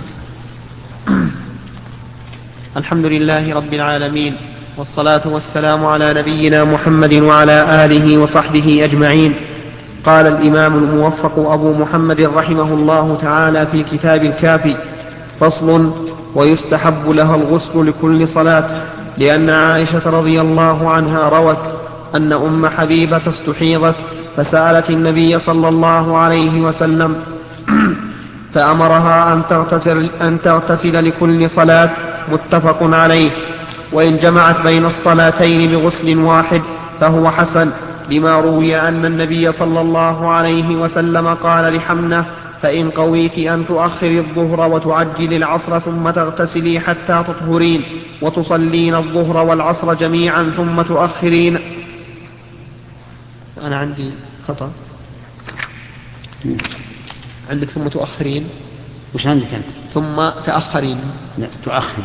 الحمد لله رب العالمين، والصلاة والسلام على نبينا محمد وعلى آله وصحبه أجمعين. قال الإمام الموفق أبو محمد رحمه الله تعالى في كتاب الكافي: فصل: ويستحب لها الغسل لكل صلاة، لأن عائشة رضي الله عنها روت أن أم حبيبة استحيضت فسألت النبي صلى الله عليه وسلم فأمرها أن تغتسل, أن تغتسل لكل صلاة. متفق عليه. وإن جمعت بين الصلاتين بغسل واحد فهو حسن، لما روي أن النبي صلى الله عليه وسلم قال لحمنة: فإن قويت أن تؤخر الظهر وتعجل العصر ثم تغتسلي حتى تطهرين وتصلين الظهر والعصر جميعا ثم تؤخرين. أنا عندي خطأ. عندك ثم تؤخرين. وش عندك أنت؟ ثم تأخرين. لا تؤخرين.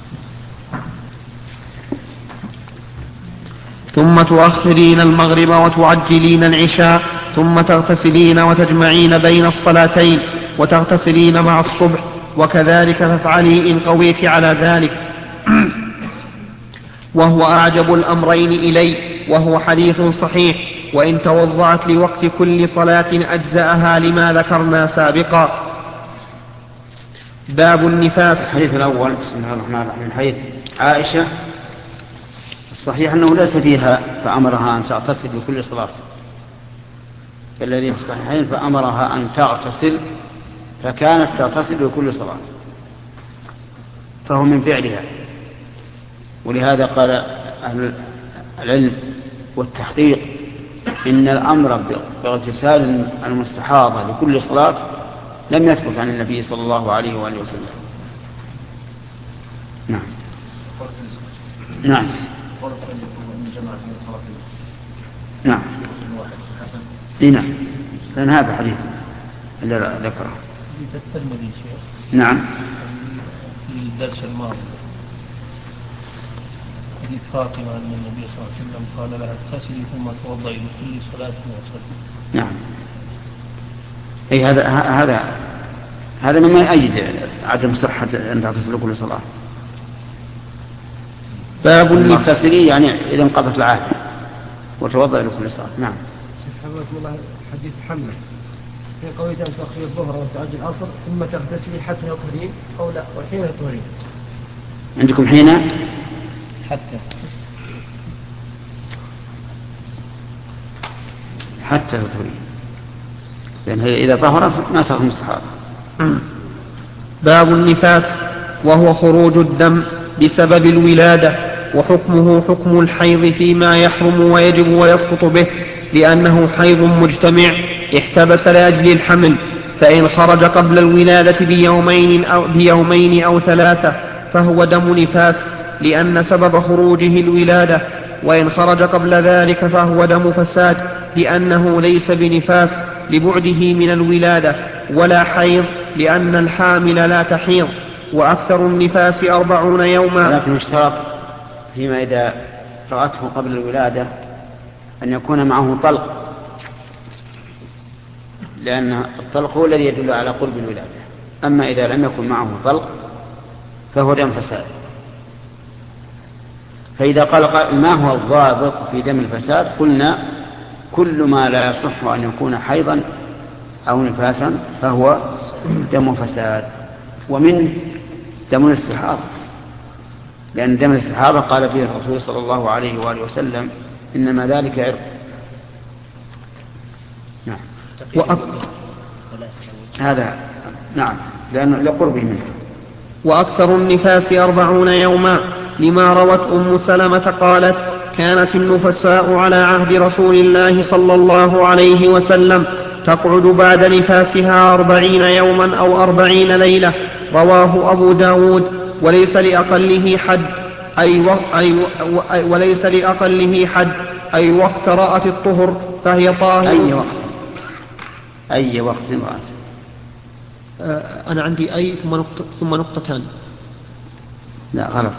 ثم تؤخرين المغرب وتعجلين العشاء ثم تغتسلين وتجمعين بين الصلاتين وتغتسلين مع الصبح، وكذلك فافعلي إن قويت على ذلك. وهو أعجب الأمرين إلي، وهو حديث صحيح. وإن توضأت لوقت كل صلاة أجزأها لما ذكرنا سابقا. باب النفاس. الحديث الأول بسم الله الرحمن الرحيم حديث عائشة الصحيح أنه ليس فيها فأمرها أن تغتسل لكل صلاة، الذي في الصحيحين فأمرها أن تغتسل فكانت تغتسل لكل صلاة، فهو من فعلها. ولهذا قال أهل العلم والتحقيق إن الأمر باغتسال المستحاضة لكل صلاة لم يثبت عن النبي صلى الله عليه وآله وسلم. نعم نعم نعم نعم لأن هذا حديث اللي ذكره نعم في الدرس الماضي حديث فاطمة أن النبي صلى الله عليه وسلم قال لها اغتسلي ثم توضئي لكل صلاة وصلي. نعم أي هذا هذا هذا مما يؤيد عدم صحة أن تغتسل كل صلاة. باب المغتسل يعني إذا انقضت العادة وتوضأ لكل صلاة. نعم. حفظكم الله حديث محمد في قوله أن تؤخر الظهر وتعجل العصر ثم تغتسلي حتى تطهرين أو لا وحين تطهرين. عندكم حين حتى حتى تطهرين لأن هي إذا طهرت ما صار مستحاضة. باب النفاس وهو خروج الدم بسبب الولادة وحكمه حكم الحيض فيما يحرم ويجب ويسقط به لأنه حيض مجتمع احتبس لأجل الحمل فإن خرج قبل الولادة بيومين أو, بيومين أو ثلاثة فهو دم نفاس لأن سبب خروجه الولادة وإن خرج قبل ذلك فهو دم فساد لأنه ليس بنفاس لبعده من الولادة ولا حيض لأن الحامل لا تحيض وأكثر النفاس أربعون يوما. لكن اشترط فيما إذا رأته قبل الولادة أن يكون معه طلق لأن الطلق هو الذي يدل على قرب الولادة. أما إذا لم يكن معه طلق فهو دم فساد. فإذا قال قائل ما هو الضابط في دم الفساد قلنا كل ما لا يصح أن يكون حيضا أو نفاسا فهو دم فساد ومن دم الاستحاضة لأن دم الاستحاضة قال فيه الرسول صلى الله عليه وآله وسلم إنما ذلك عرق. نعم وأك... هذا نعم لأنه لقربه منه. وأكثر النفاس أربعون يوما لما روت أم سلمة قالت كانت النفساء على عهد رسول الله صلى الله عليه وسلم تقعد بعد نفاسها أربعين يوما أو أربعين ليلة رواه أبو داود وليس لأقله حد أي, و... أي, و... أي وليس لأقله حد أي وقت رأت الطهر فهي طاهر. أي وقت أي وقت رأت آه أنا عندي أي ثم نقطة ثم نقطتان. لا غلط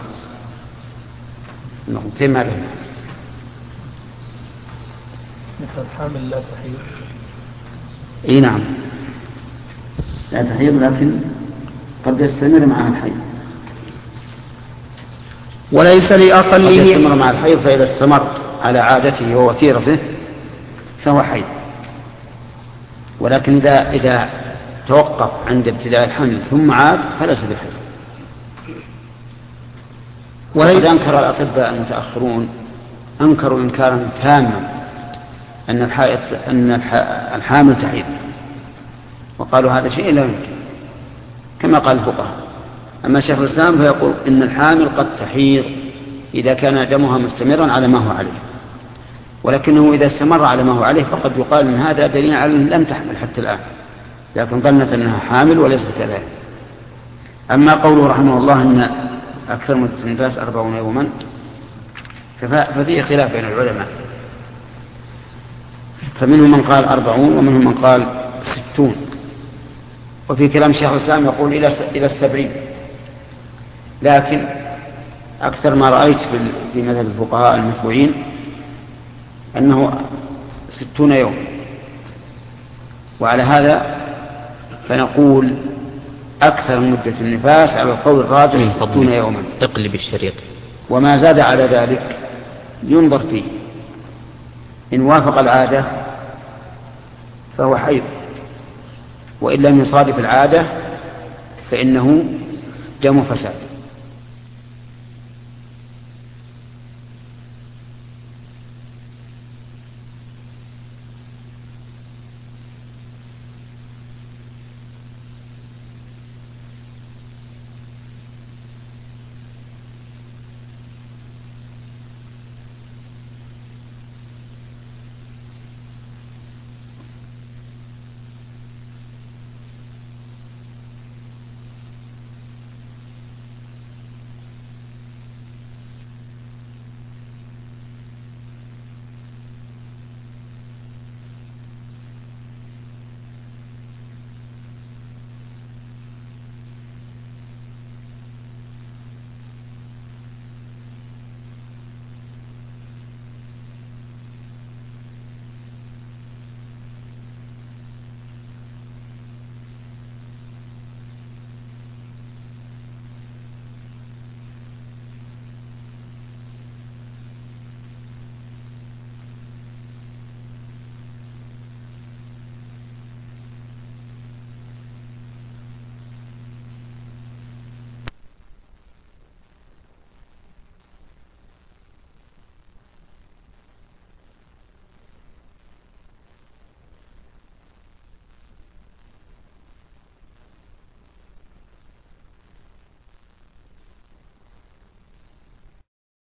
نقطتين ما بين مثل الحامل لا تحيض. اي نعم لا تحيض لكن قد يستمر معها الحيض وليس لأقله قد يستمر مع الحيض فإذا استمر على عادته ووتيرته فهو حيض ولكن إذا, إذا توقف عند ابتداء الحمل ثم عاد فليس بحيض. وقد أنكر الأطباء المتأخرون أنكروا إنكارا تاما أن الحائض أن الحامل تحيض وقالوا هذا شيء لا يمكن كما قال الفقهاء. أما شيخ الإسلام فيقول إن الحامل قد تحيض إذا كان دمها مستمرا على ما هو عليه ولكنه إذا استمر على ما هو عليه فقد يقال أن هذا دليل على أن لم تحمل حتى الآن لكن ظنت أنها حامل وليست كذلك. أما قوله رحمه الله أن أكثر مدة النفاس أربعون يوما ففيه خلاف بين العلماء فمنهم من قال أربعون ومنهم من قال ستون وفي كلام شيخ الإسلام يقول إلى السبعين لكن أكثر ما رأيت في مذهب الفقهاء المتبوعين أنه ستون يوم وعلى هذا فنقول أكثر مدة النفاس على القول الراجح ستون يوما. اقلب الشريط وما زاد على ذلك ينظر فيه إن وافق العادة فهو حيض وإن لم يصادف العادة فإنه دم فساد.